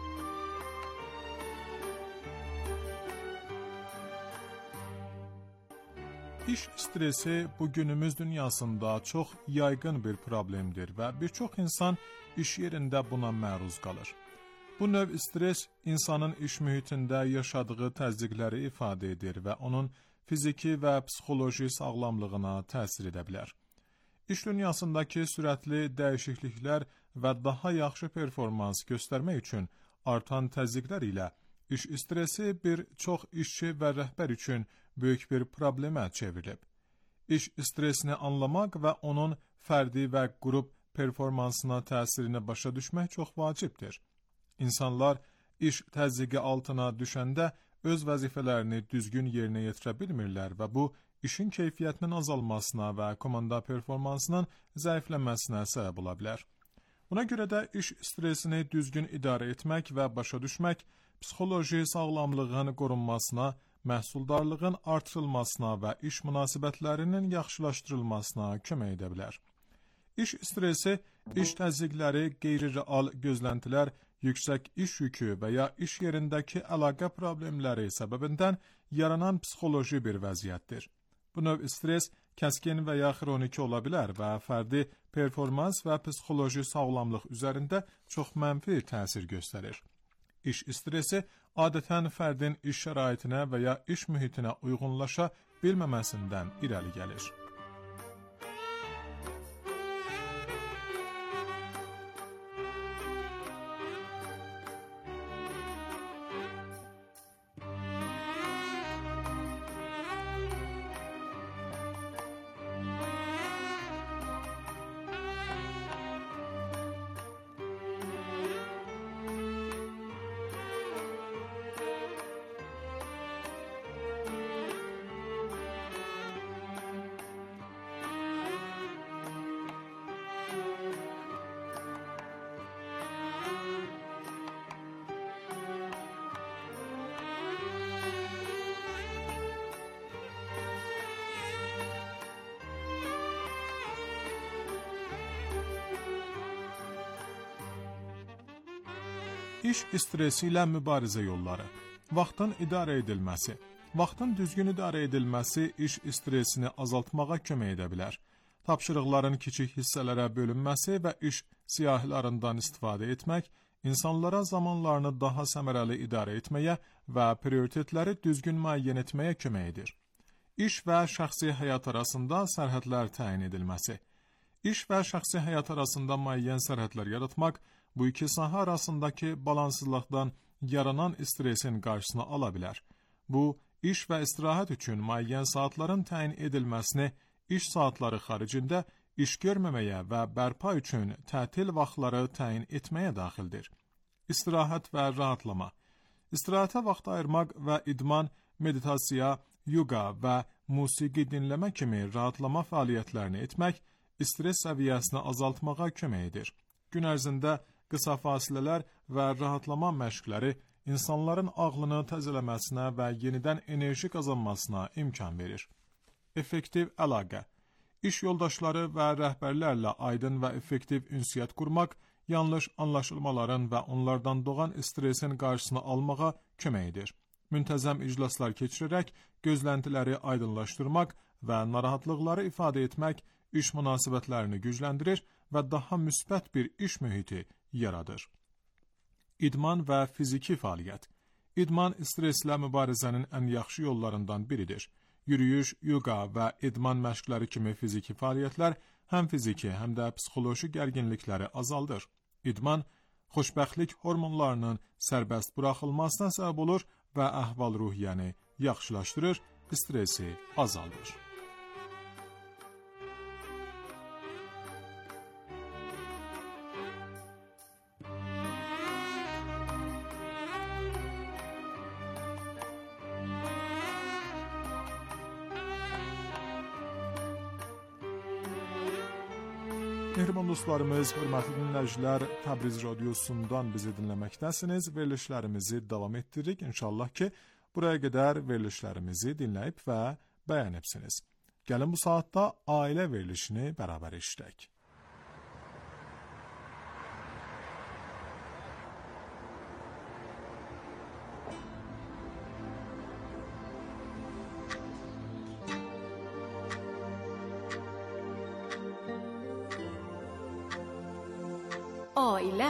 İş stresi bugünümüz dünyasında çox yaygın bir problemdir və bir çox insan iş yerində buna məruz qalır. Bu növ stres insanın iş mühitində yaşadığı təzyiqləri ifadə edir və onun fiziki və psixoloji sağlamlığına təsir edə bilər. İş dünyasındakı sürətli dəyişikliklər və daha yaxşı performans göstərmək üçün artan təzyiqlər ilə iş stresi bir çox işçi və rəhbər üçün böyük bir problemə çevrilib. İş stresini anlamaq və onun fərdi və qrup performansına təsirini başa düşmək çox vacibdir. İnsanlar iş təzyiqi altına düşəndə öz vəzifələrini düzgün yerinə yetirə bilmirlər və bu, işin keyfiyyətinin azalmasına və komanda performansının zəifləməsinə səbəb ola bilər. Buna görə də iş stresini düzgün idarə etmək və başa düşmək, psixoloji sağlamlığın qorunmasına, məhsuldarlığın artırılmasına və iş münasibətlərinin yaxşılaşdırılmasına kömək edə bilər. İş stresi, iş təzyiqləri, qeyri-real gözləntilər, yüksək iş yükü və ya iş yerindəki əlaqə problemləri səbəbindən yaranan psixoloji bir vəziyyətdir. Bu növ stres kəskin və ya xroniki ola bilər və fərdi performans və psixoloji sağlamlıq üzərində çox mənfi təsir göstərir. İş stresi adətən fərdin iş şəraitinə və ya iş mühitinə uyğunlaşa bilməməsindən irəli gəlir. İş stresi ilə mübarizə yolları. Vaxtın idarə edilməsi. Vaxtın düzgün idarə edilməsi iş stresini azaltmağa kömək edə bilər. Tapşırıqların kiçik hissələrə bölünməsi və iş siyahılarından istifadə etmək, insanlara zamanlarını daha səmərəli idarə etməyə və prioritetləri düzgün müəyyən etməyə kömək edir. İş və şəxsi həyat arasında sərhədlər təyin edilməsi. İş və şəxsi həyat arasında müəyyən sərhədlər yaratmaq, bu iki sahə arasındakı balansızlıqdan yaranan stresin qarşısını ala bilər. Bu, iş və istirahət üçün müəyyən saatların təyin edilməsini iş saatları xaricində iş görməməyə və bərpa üçün tətil vaxtları təyin etməyə daxildir. İstirahət və rahatlama. İstirahətə vaxt ayırmaq və idman, meditasiya, yoga və musiqi dinləmə kimi rahatlama fəaliyyətlərini etmək, stres səviyyəsini azaltmağa kömək edir. Gün ərzində qısa fasilələr və rahatlama məşqləri insanların ağlını təzələməsinə və yenidən enerji qazanmasına imkan verir. Effektiv əlaqə. İş yoldaşları və rəhbərlərlə aydın və effektiv ünsiyyət qurmaq, yanlış anlaşılmaların və onlardan doğan stresin qarşısını almağa kömək edir. Müntəzəm iclaslar keçirərək gözləntiləri aydınlaşdırmaq və narahatlıqları ifadə etmək iş münasibətlərini gücləndirir və daha müsbət bir iş mühiti yaradır. İdman və fiziki fəaliyyət. İdman streslə mübarizənin ən yaxşı yollarından biridir. Yürüyüş, yoga və idman məşqləri kimi fiziki fəaliyyətlər həm fiziki, həm də psixoloji gərginlikləri azaldır. İdman, xoşbəxtlik hormonlarının sərbəst buraxılmasına səbəb olur və əhval-ruhiyyəni yaxşılaşdırır, stresi azaldır. Mehriban dostlarımız, hörmətli dinləyicilər, Təbriz radiosundan bizi dinləməkdəsiniz. Verilişlərimizi davam etdiririk. İnşallah ki, buraya qədər verilişlərimizi dinləyib və bəyənibsiniz. Gəlin bu saatda ailə verilişini bərabər eşidək. Ailə.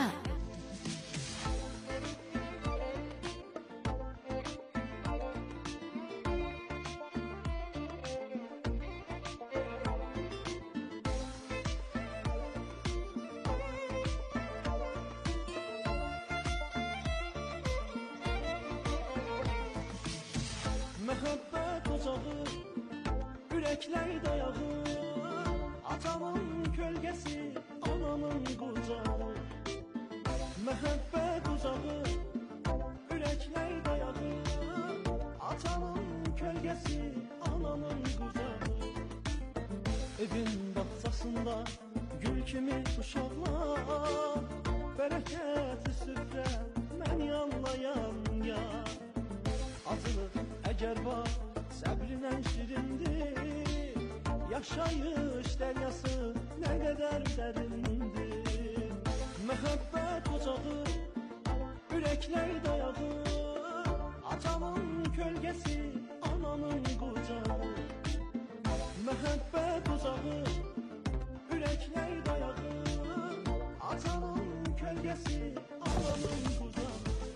Məhəbbət ocağı, ürəklər dayağı, atamın kölgəsi, anamın qucağı. Məhəbbət ocağı, ürəklər dayağı, atamın kölgəsi, anamın qucağı. Evin bağçasında gül kimi uşaqlar, bərəkətli süfrə, mən yanlayan yar. Acılıq əgər var, səbrinlə şirindir, yaşayış dəryası nə qədər dərindir. Məhəbbət ocağı, ürəklər dayağı, atamın kölgəsi, anamın qucağı. Məhəbbət ocağı, ürəklər dayağı, atamın kölgəsi, anamın qucağı.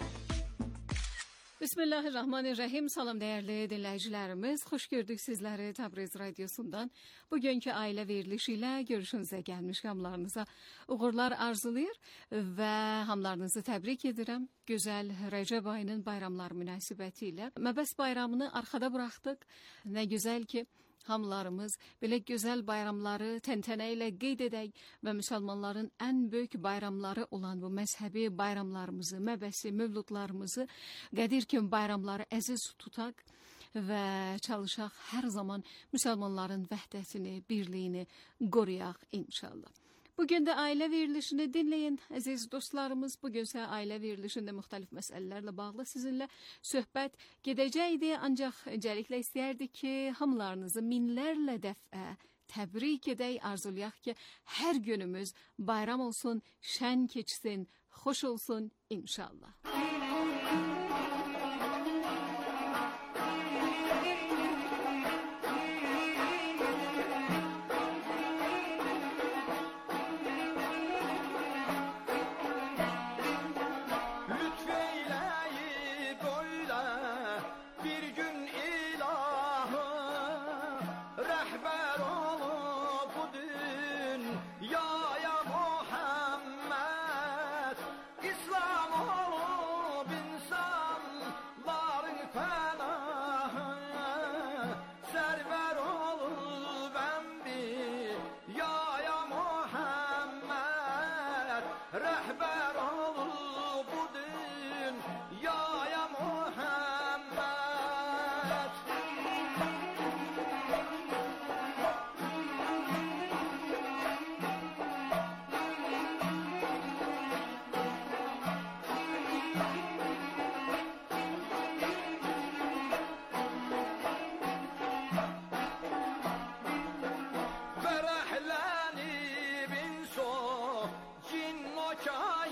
Bismillahirrahmanirrahim. Salam dəyərli dinləyicilərimiz. Xoş gördük sizləri Təbriz radiosundan. Bugünkü ailə verilişi ilə görüşünüzə gəlmiş, hamılarınıza uğurlar arzulayır və hamılarınızı təbrik edirəm. Gözəl Rəcəb ayının bayramları münasibəti ilə Məbəs bayramını arxada buraxdıq. Nə gözəl ki, hamılarımız belə gözəl bayramları təntənə ilə qeyd edək və müsəlmanların ən böyük bayramları olan bu məzhəbi bayramlarımızı, məbəsi, mövludlarımızı, qədir kimi bayramları əziz tutaq və çalışaq hər zaman müsəlmanların vəhdətini, birliyini qoruyaq inşallah. Bugün də ailə verilişini dinləyin əziz dostlarımız. Bugün isə ailə verilişində müxtəlif məsələlərlə bağlı sizinlə söhbət gedəcəkdi. Ancaq öncəliklə istəyərdik ki, hamılarınızı minlərlə dəfə təbrik edək, arzulayaq ki, hər günümüz bayram olsun, şən keçsin, xoş olsun inşallah. Cin moka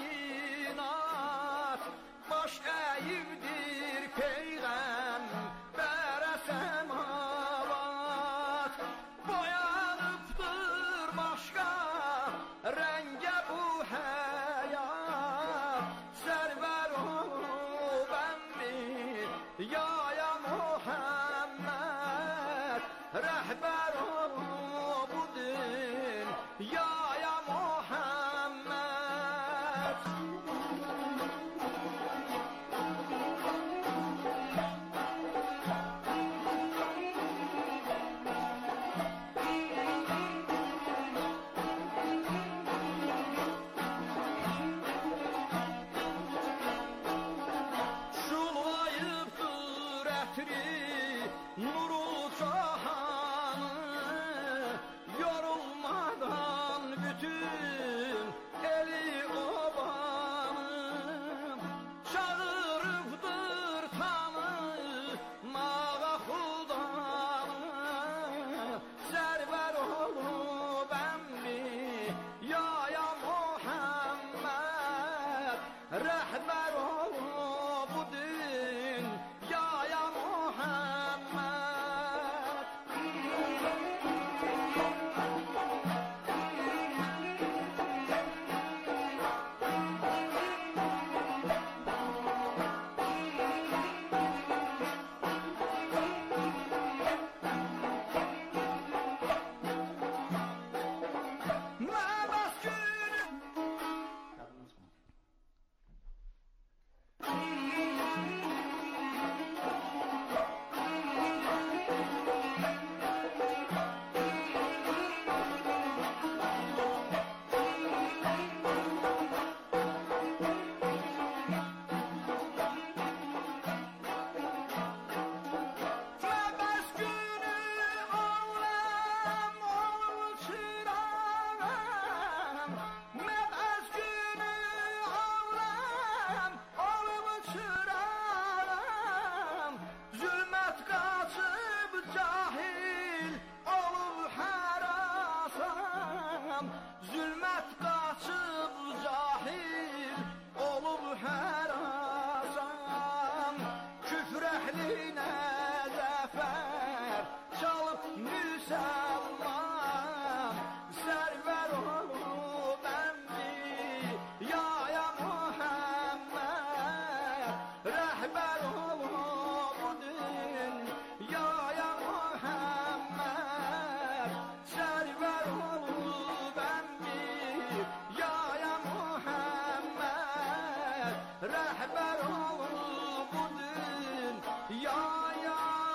Millət qaçıb cahil olub hər azam, küfr əhlinə zəfər çalıb müsəlman, sərvər olub Ənbiya Muhammed, rəhbər olub dünyaya Muhammed, sərvər olub Ənbiya Muhammed, rəhbər olub dünyaya.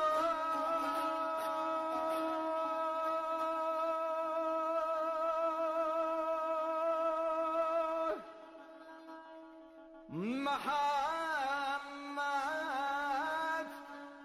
Muhammed,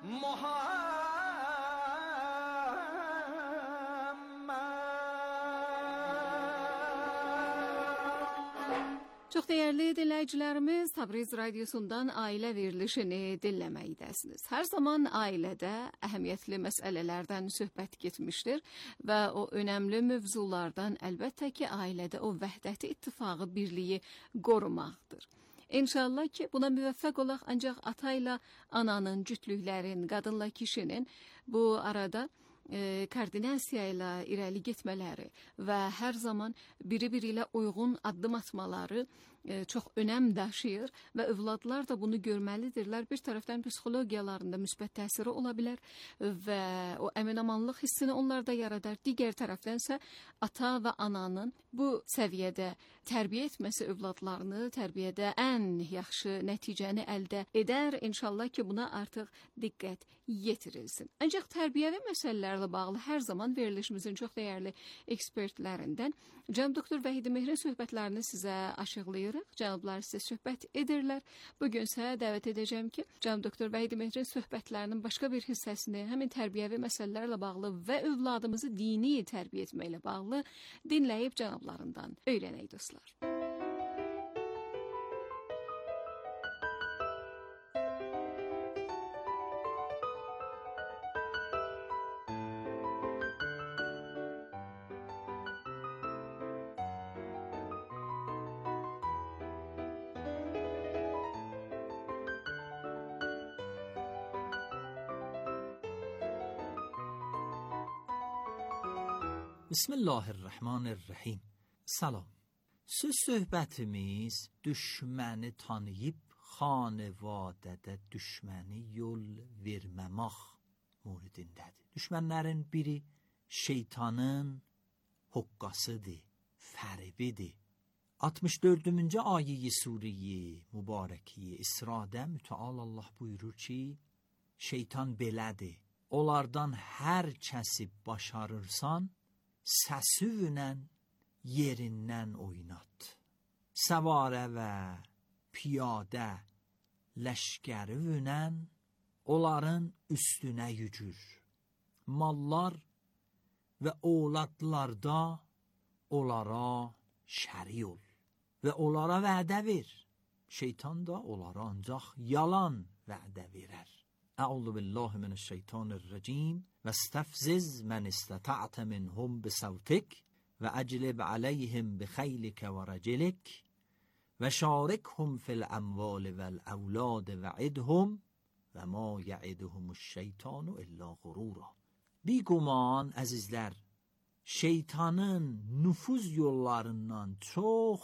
Çox dəyərli dinləyicilərimiz, Təbriz radiosundan ailə verilişini dinləməkdəsiniz. Hər zaman ailədə əhəmiyyətli məsələlərdən söhbət getmişdir və o önəmli mövzulardan əlbəttə ki, ailədə o vəhdəti, ittifaqı, birliyi qorumaqdır. İnşallah ki, buna müvəffəq olaq, ancaq ata ilə ananın, cütlüklərin, qadınla kişinin bu arada koordinasiya ilə irəli getmələri və hər zaman biri-biri ilə uyğun addım atmaları çox önəm daşıyır və övladlar da bunu görməlidirlər. Bir tərəfdən psixologiyalarında müsbət təsiri ola bilər və o əminamanlıq hissini onlarda yaradar. Digər tərəfdən isə ata və ananın bu səviyyədə tərbiyə etməsi övladlarını, tərbiyədə ən yaxşı nəticəni əldə edər. İnşallah ki, buna artıq diqqət yetirilsin. Ancaq tərbiyəvi məsələlərlə bağlı hər zaman verilişimizin çox dəyərli ekspertlərindən Cənab Doktor Vəhidi Mehrin söhbətlərini sizə aşıqlayırıq. Cənablar sizə söhbət edirlər. Bugünsə dəvət edəcəm ki, Cənab Doktor Vəhidi Mehrin söhbətlərinin başqa bir hissəsini həmin tərbiyəvi məsələlərlə bağlı və övladımızı dini tərbiyə etməklə bağlı dinləyib cənablarından öyrənək dostlar. Bismillahirrahmanirrahim. Salam. Söhbətimiz düşməni tanıyıb xanevadədə düşməni yol verməmək mövzusundədir. Düşmənlərin biri şeytanın hoqqasıdır, fəribidir. 64-cü ayə-i Suriyə mübarəkiyə İsra'da mütəal Allah buyurur ki, şeytan belədir. Onlardan hər kəsi başarırsan, səsivlə yerindən oynat. Səvarə və piyadə ləşkərivlə onların üstünə yücür. Mallar və ovladlarda onlara şərik ol və onlara vədə ver. Şeytan da onlara ancaq yalan vədə verər. Əuzu billahi mineşşeytanirracim və istəfziz mən istata'te minhum bisavtik və əclib aleyhim bixeylikə və rəcilik və şarikhum fil əmval vəl əvlad və idhum və ma yəiduhumuşşeytanu illə qurura. Biguman əzizlər, şeytanın nüfuz yollarından çox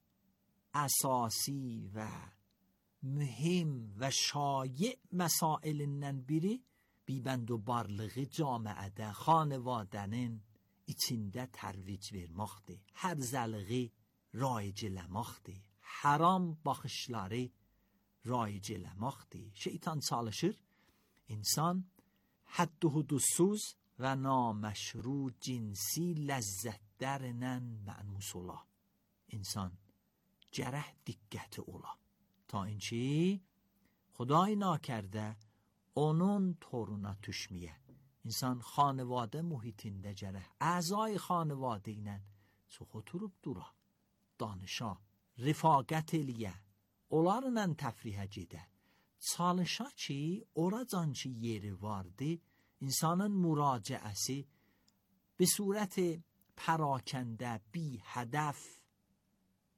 əsasi və mühim və şaiع məsailindən biri bibəndübarlığı camiədə, xanevadənin içində tərvic verməkdir. Hərzəliği raic eləməkdir. Haram baxışları raic eləməkdir. Şeytan çalışır, insan hədd-i hududsuz və naməşru cinsi ləzzətlərlə mənmus ola. İnsan gərək diqqəti ola. Ta inki Xuday nakərdə onun toruna düşməyə. İnsan xanəvadə mühitində gərək əzay xanəvadə ilə çox oturub dura, danışa, rifaqət eləyə, onlarla təfrihə gedə. Çalışa ki, oracan ki yeri vardı, insanın müraciəsi bi surət pərakəndə, bi hədəf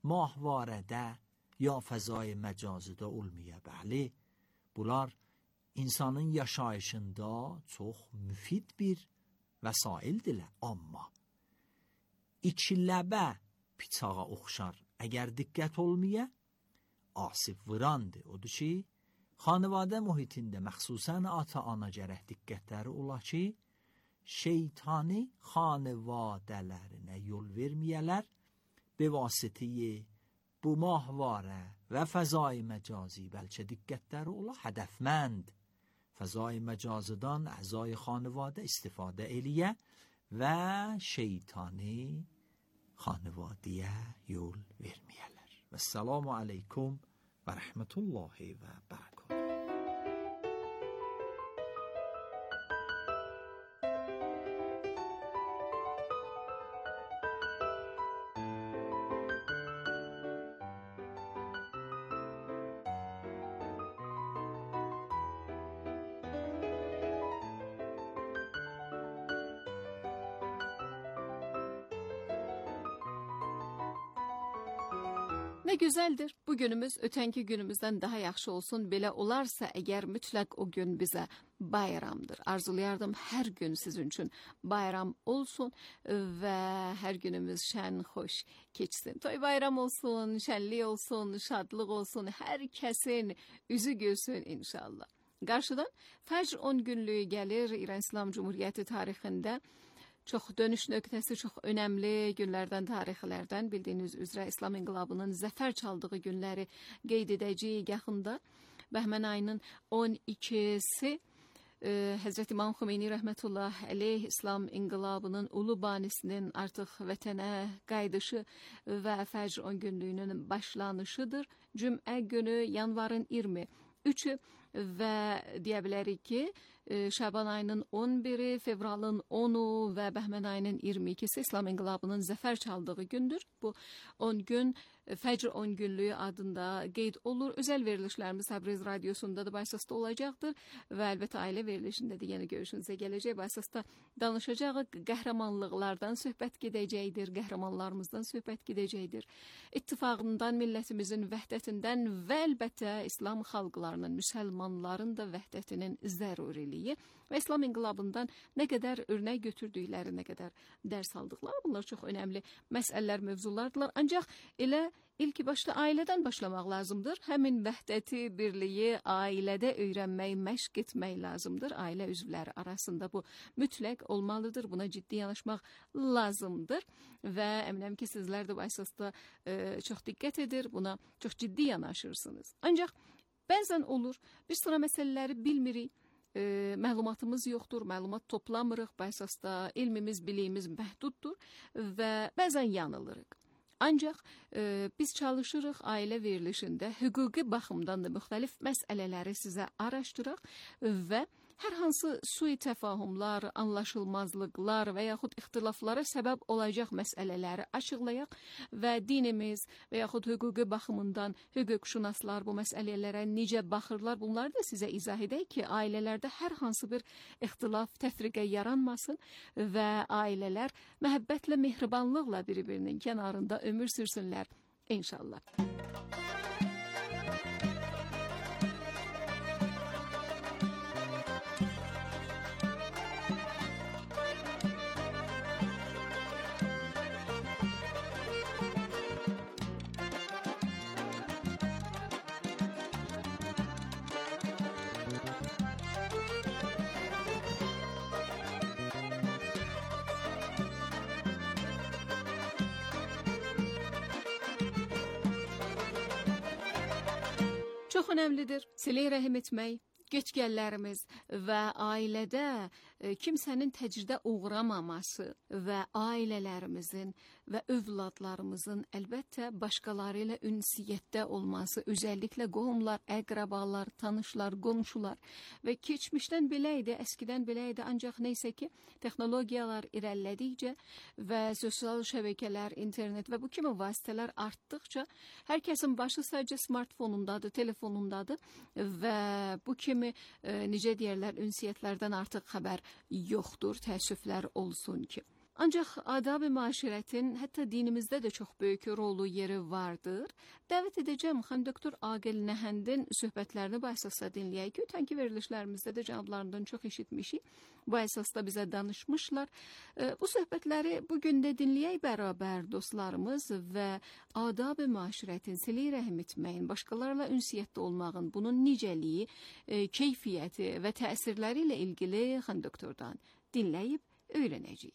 mahvarədə ya fəzai məcazıda olmaya. Bəli, bunlar insanın yaşayışında çox müfid bir vəsaildirlər. Amma ikiləbə bıçağa oxşar. Əgər diqqət olmaya, asib vurandır. Odur ki, xanəvadə mühitində məxsusən ata-ana gərək diqqətləri ola ki, şeytani xanəvadələrinə yol verməyələr, bevasitəyi bu mahvarə və fəzai məcazi bəlkə diqqətləri ola hədəfmənd. Fəzai məcazıdan əzai xanəvadə istifadə eləyə və şeytani xanəvadiyə yol verməyələr. Və səlamu aleykum və rəhmətullahi və bərəkatuhu. Nə gözəldir. Bu günümüz ötənki günümüzdən daha yaxşı olsun. Belə olarsa əgər mütləq o gün bizə bayramdır. Arzulayardım hər gün sizin üçün bayram olsun və hər günümüz şən, xoş keçsin. Toy bayram olsun, şənlik olsun, şadlıq olsun. Hər kəsin üzü gülsün inşallah. Qarşıdan Fəcr 10 günlüyü gəlir İran İslam Cumhuriyyəti tarixində. Çox dönüş nöqtəsi, çox önəmli günlərdən, tarixlərdən bildiyiniz üzrə İslam İnqilabının zəfər çaldığı günləri qeyd edəcəyik yaxında. Bəhmən ayının 12-si Həzrət İmam Xümeyni rəhmətullah əleyh İslam İnqilabının ulu banisinin artıq vətənə qayıdışı və Fəcr 10 günlüyünün başlanışıdır. Cümə günü yanvarın 23-ü və deyə bilərik ki, Şaban ayının 11-i, fevralın 10-u və Bəhmən ayının 22-si İslam İnqilabının zəfər çaldığı gündür. Bu 10 gün Fəcr 10 günlüyü adında qeyd olur. Özəl verilişlərimiz Təbriz Radiosunda da Baysasda olacaqdır və əlbəttə ailə verilişində də yenə görüşünüzə gələcək. Baysasda danışacağıq, qəhrəmanlıqlardan söhbət gedəcəkdir, qəhrəmanlarımızdan söhbət gedəcəkdir. İttifaqından, millətimizin vəhdətindən və əlbəttə İslam xalqlarının, müsəlmanların da vəhdətinin zəruriliyi və İslam İnqilabından nə qədər örnək götürdükləri, nə qədər dərs aldıqları, bunlar çox önəmli məsələlər, mövzulardılar. Ancaq elə İlk başda ailədən başlamaq lazımdır. Həmin vəhdəti, birliyi ailədə öyrənmək, məşq etmək lazımdır. Ailə üzvləri arasında bu mütləq olmalıdır. Buna ciddi yanaşmaq lazımdır. Və əminəm ki, sizlər də bu əsasda çox diqqət edir. Buna çox ciddi yanaşırsınız. Ancaq bəzən olur, bir sıra məsələləri bilmirik. Məlumatımız yoxdur, məlumat toplamırıq. Bu əsasda ilmimiz, biliyimiz məhduddur və bəzən yanılırıq. Ancaq biz çalışırıq ailə verilişində hüquqi baxımdan da müxtəlif məsələləri sizə araşdıraq və hər hansı sui təfahümlər, anlaşılmazlıqlar və yaxud ixtilaflara səbəb olacaq məsələləri açıqlayaq və dinimiz və yaxud hüquqi baxımından hüquqşünaslar bu məsələlərə necə baxırlar, bunları da sizə izah edək ki, ailələrdə hər hansı bir ixtilaf, təfriqə yaranmasın və ailələr məhəbbətlə, mehribanlıqla bir-birinin kənarında ömür sürsünlər inşallah. Çox önəmlidir silə rəhim etmək, geçgəllərimiz və ailədə kimsənin təcridə uğramaması və ailələrimizin və övladlarımızın əlbəttə başqaları ilə ünsiyyətdə olması, özəlliklə qohumlar, əqrabalar, tanışlar, qonşular və keçmişdən belə idi, əskidən belə idi, ancaq neysə ki, texnologiyalar irəlilədikcə və sosial şəbəkələr, internet və bu kimi vasitələr artdıqca hər kəsin başı sadəcə smartfonundadır, telefonundadır və bu kimi necə deyərlər, ünsiyyətlərdən artıq xəbər yoxdur, təəssüflər olsun ki. Ancaq adab-ı maşiretin hətta dinimizdə də çox böyük rolu, yeri vardır. Dəvət edəcəm xanım doktor Aqil Nəhəndin söhbətlərini bu əsasda dinləyək ki, ötənki verilişlərimizdə də cənablarından çox eşitmişik. Bu əsasda bizə danışmışlar. Bu söhbətləri bugün də dinləyək bərabər dostlarımız və adab-ı maşiretin silə rəhm etməyin, başqalarla ünsiyyətdə olmağın, bunun nicəliyi, keyfiyyəti və təsirləri ilə ilgili xanım doktordan dinləyib öyrənəcəyik.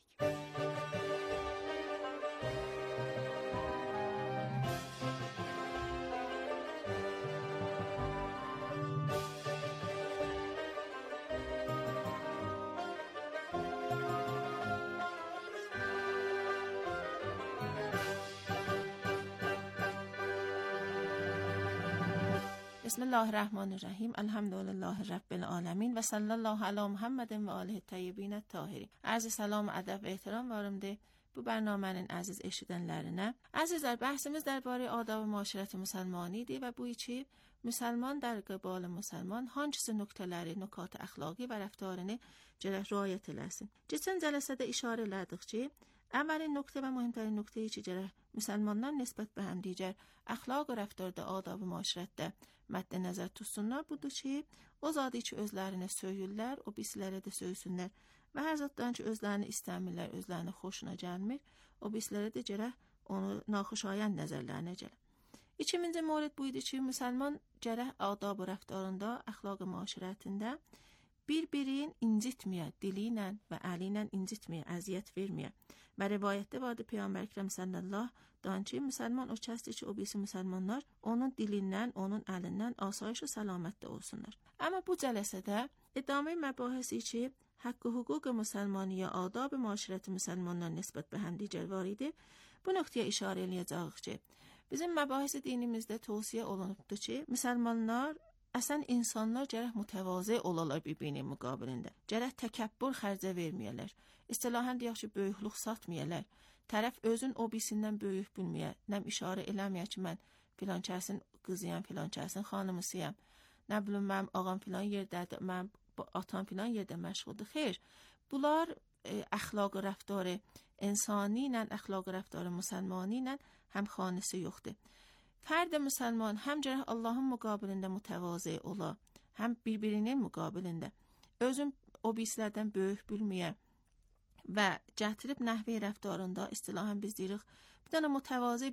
بسم الله الرحمن الرحیم الحمد لله رب العالمین و صلی الله علی محمد و آله الطیبین الطاهرین. Arz salam, ədəb və ehtiram varımdır bu bərnamənin əziz eşidənlərinə. Əzizlər, bəhsimiz dərbarə adab-ı maşirət müsəlmanidir və bu içi müsəlman در قبال müsəlman hancısı nöqtələri, nükat əxlaqi və rəftarını gərək riayət eləsin. Keçən cələsədə işarə elədik ki, əvvəlin nöqtə və mühümtərin nöqtəyi ki, gərək müsəlmanlar nisbət bə həm digər əxlaq və rəftarda, adab-ı maşirətdə məddə nəzər tutsunlar. Budur ki, o zadı ki, özlərini söyürlər, o birisilərə də söysünlər və hər zatdan ki, özlərini istəmirlər, özlərini xoşuna gəlmir, o birisilərə də gərək onu naxoşayənd nəzərlərinə gəlir. İkinci mövrid bu idi ki, müsəlman gərək adab-ı rəftarında, əxlaq-ı maşirətində bir-birin incitməyə, dili ilə və əli ilə incitməyə, əziyyət verməyə. Və rivayətdə vardı Peyğəmbər Əkrəm sallallahu dan ki, müsəlman o kəsdir ki, o birisi müsəlmanlar onun dilindən, onun əlindən asayiş və səlamətdə olsunlar. Amma bu cələsədə idamə məbahisi ki, haqqı hüquq müsəlmaniyə, adab-ı maşirəti müsəlmanlar nisbət bə həm digər var idi. Bu nöqtəyə işarə eləyəcəyik ki, bizim məbahisi dinimizdə tövsiyə olunubdur ki, müsəlmanlar əsən insanlar gərək mütəvazı olalar bir-birinin müqabilində. Gərək təkəbbür xərcə verməyələr. İstilahən deyək ki, böyüklük satmayələr. Tərəf özün o birisindən böyük bilməyə. Nəm işarə eləməyə ki, mən filan kəsin qızıyam, filan kəsin xanımısıyam. Nə bilim, mənim ağam filan yerdədir, mənim atam filan yerdə məşğuldur. Xeyr, bunlar əxlaq-ı rəftarı insani ilə, əxlaq-ı rəftarı müsəlmani ilə həm xanisi yoxdur. Fərd müsəlman həm gərək Allahın müqabilində mütəvazı ola, həm bir-birinin müqabilində özün o birisilərdən böyük bilməyə və gətirib nəhvi rəftarında istilahən biz deyirik, bir dənə mütəvazı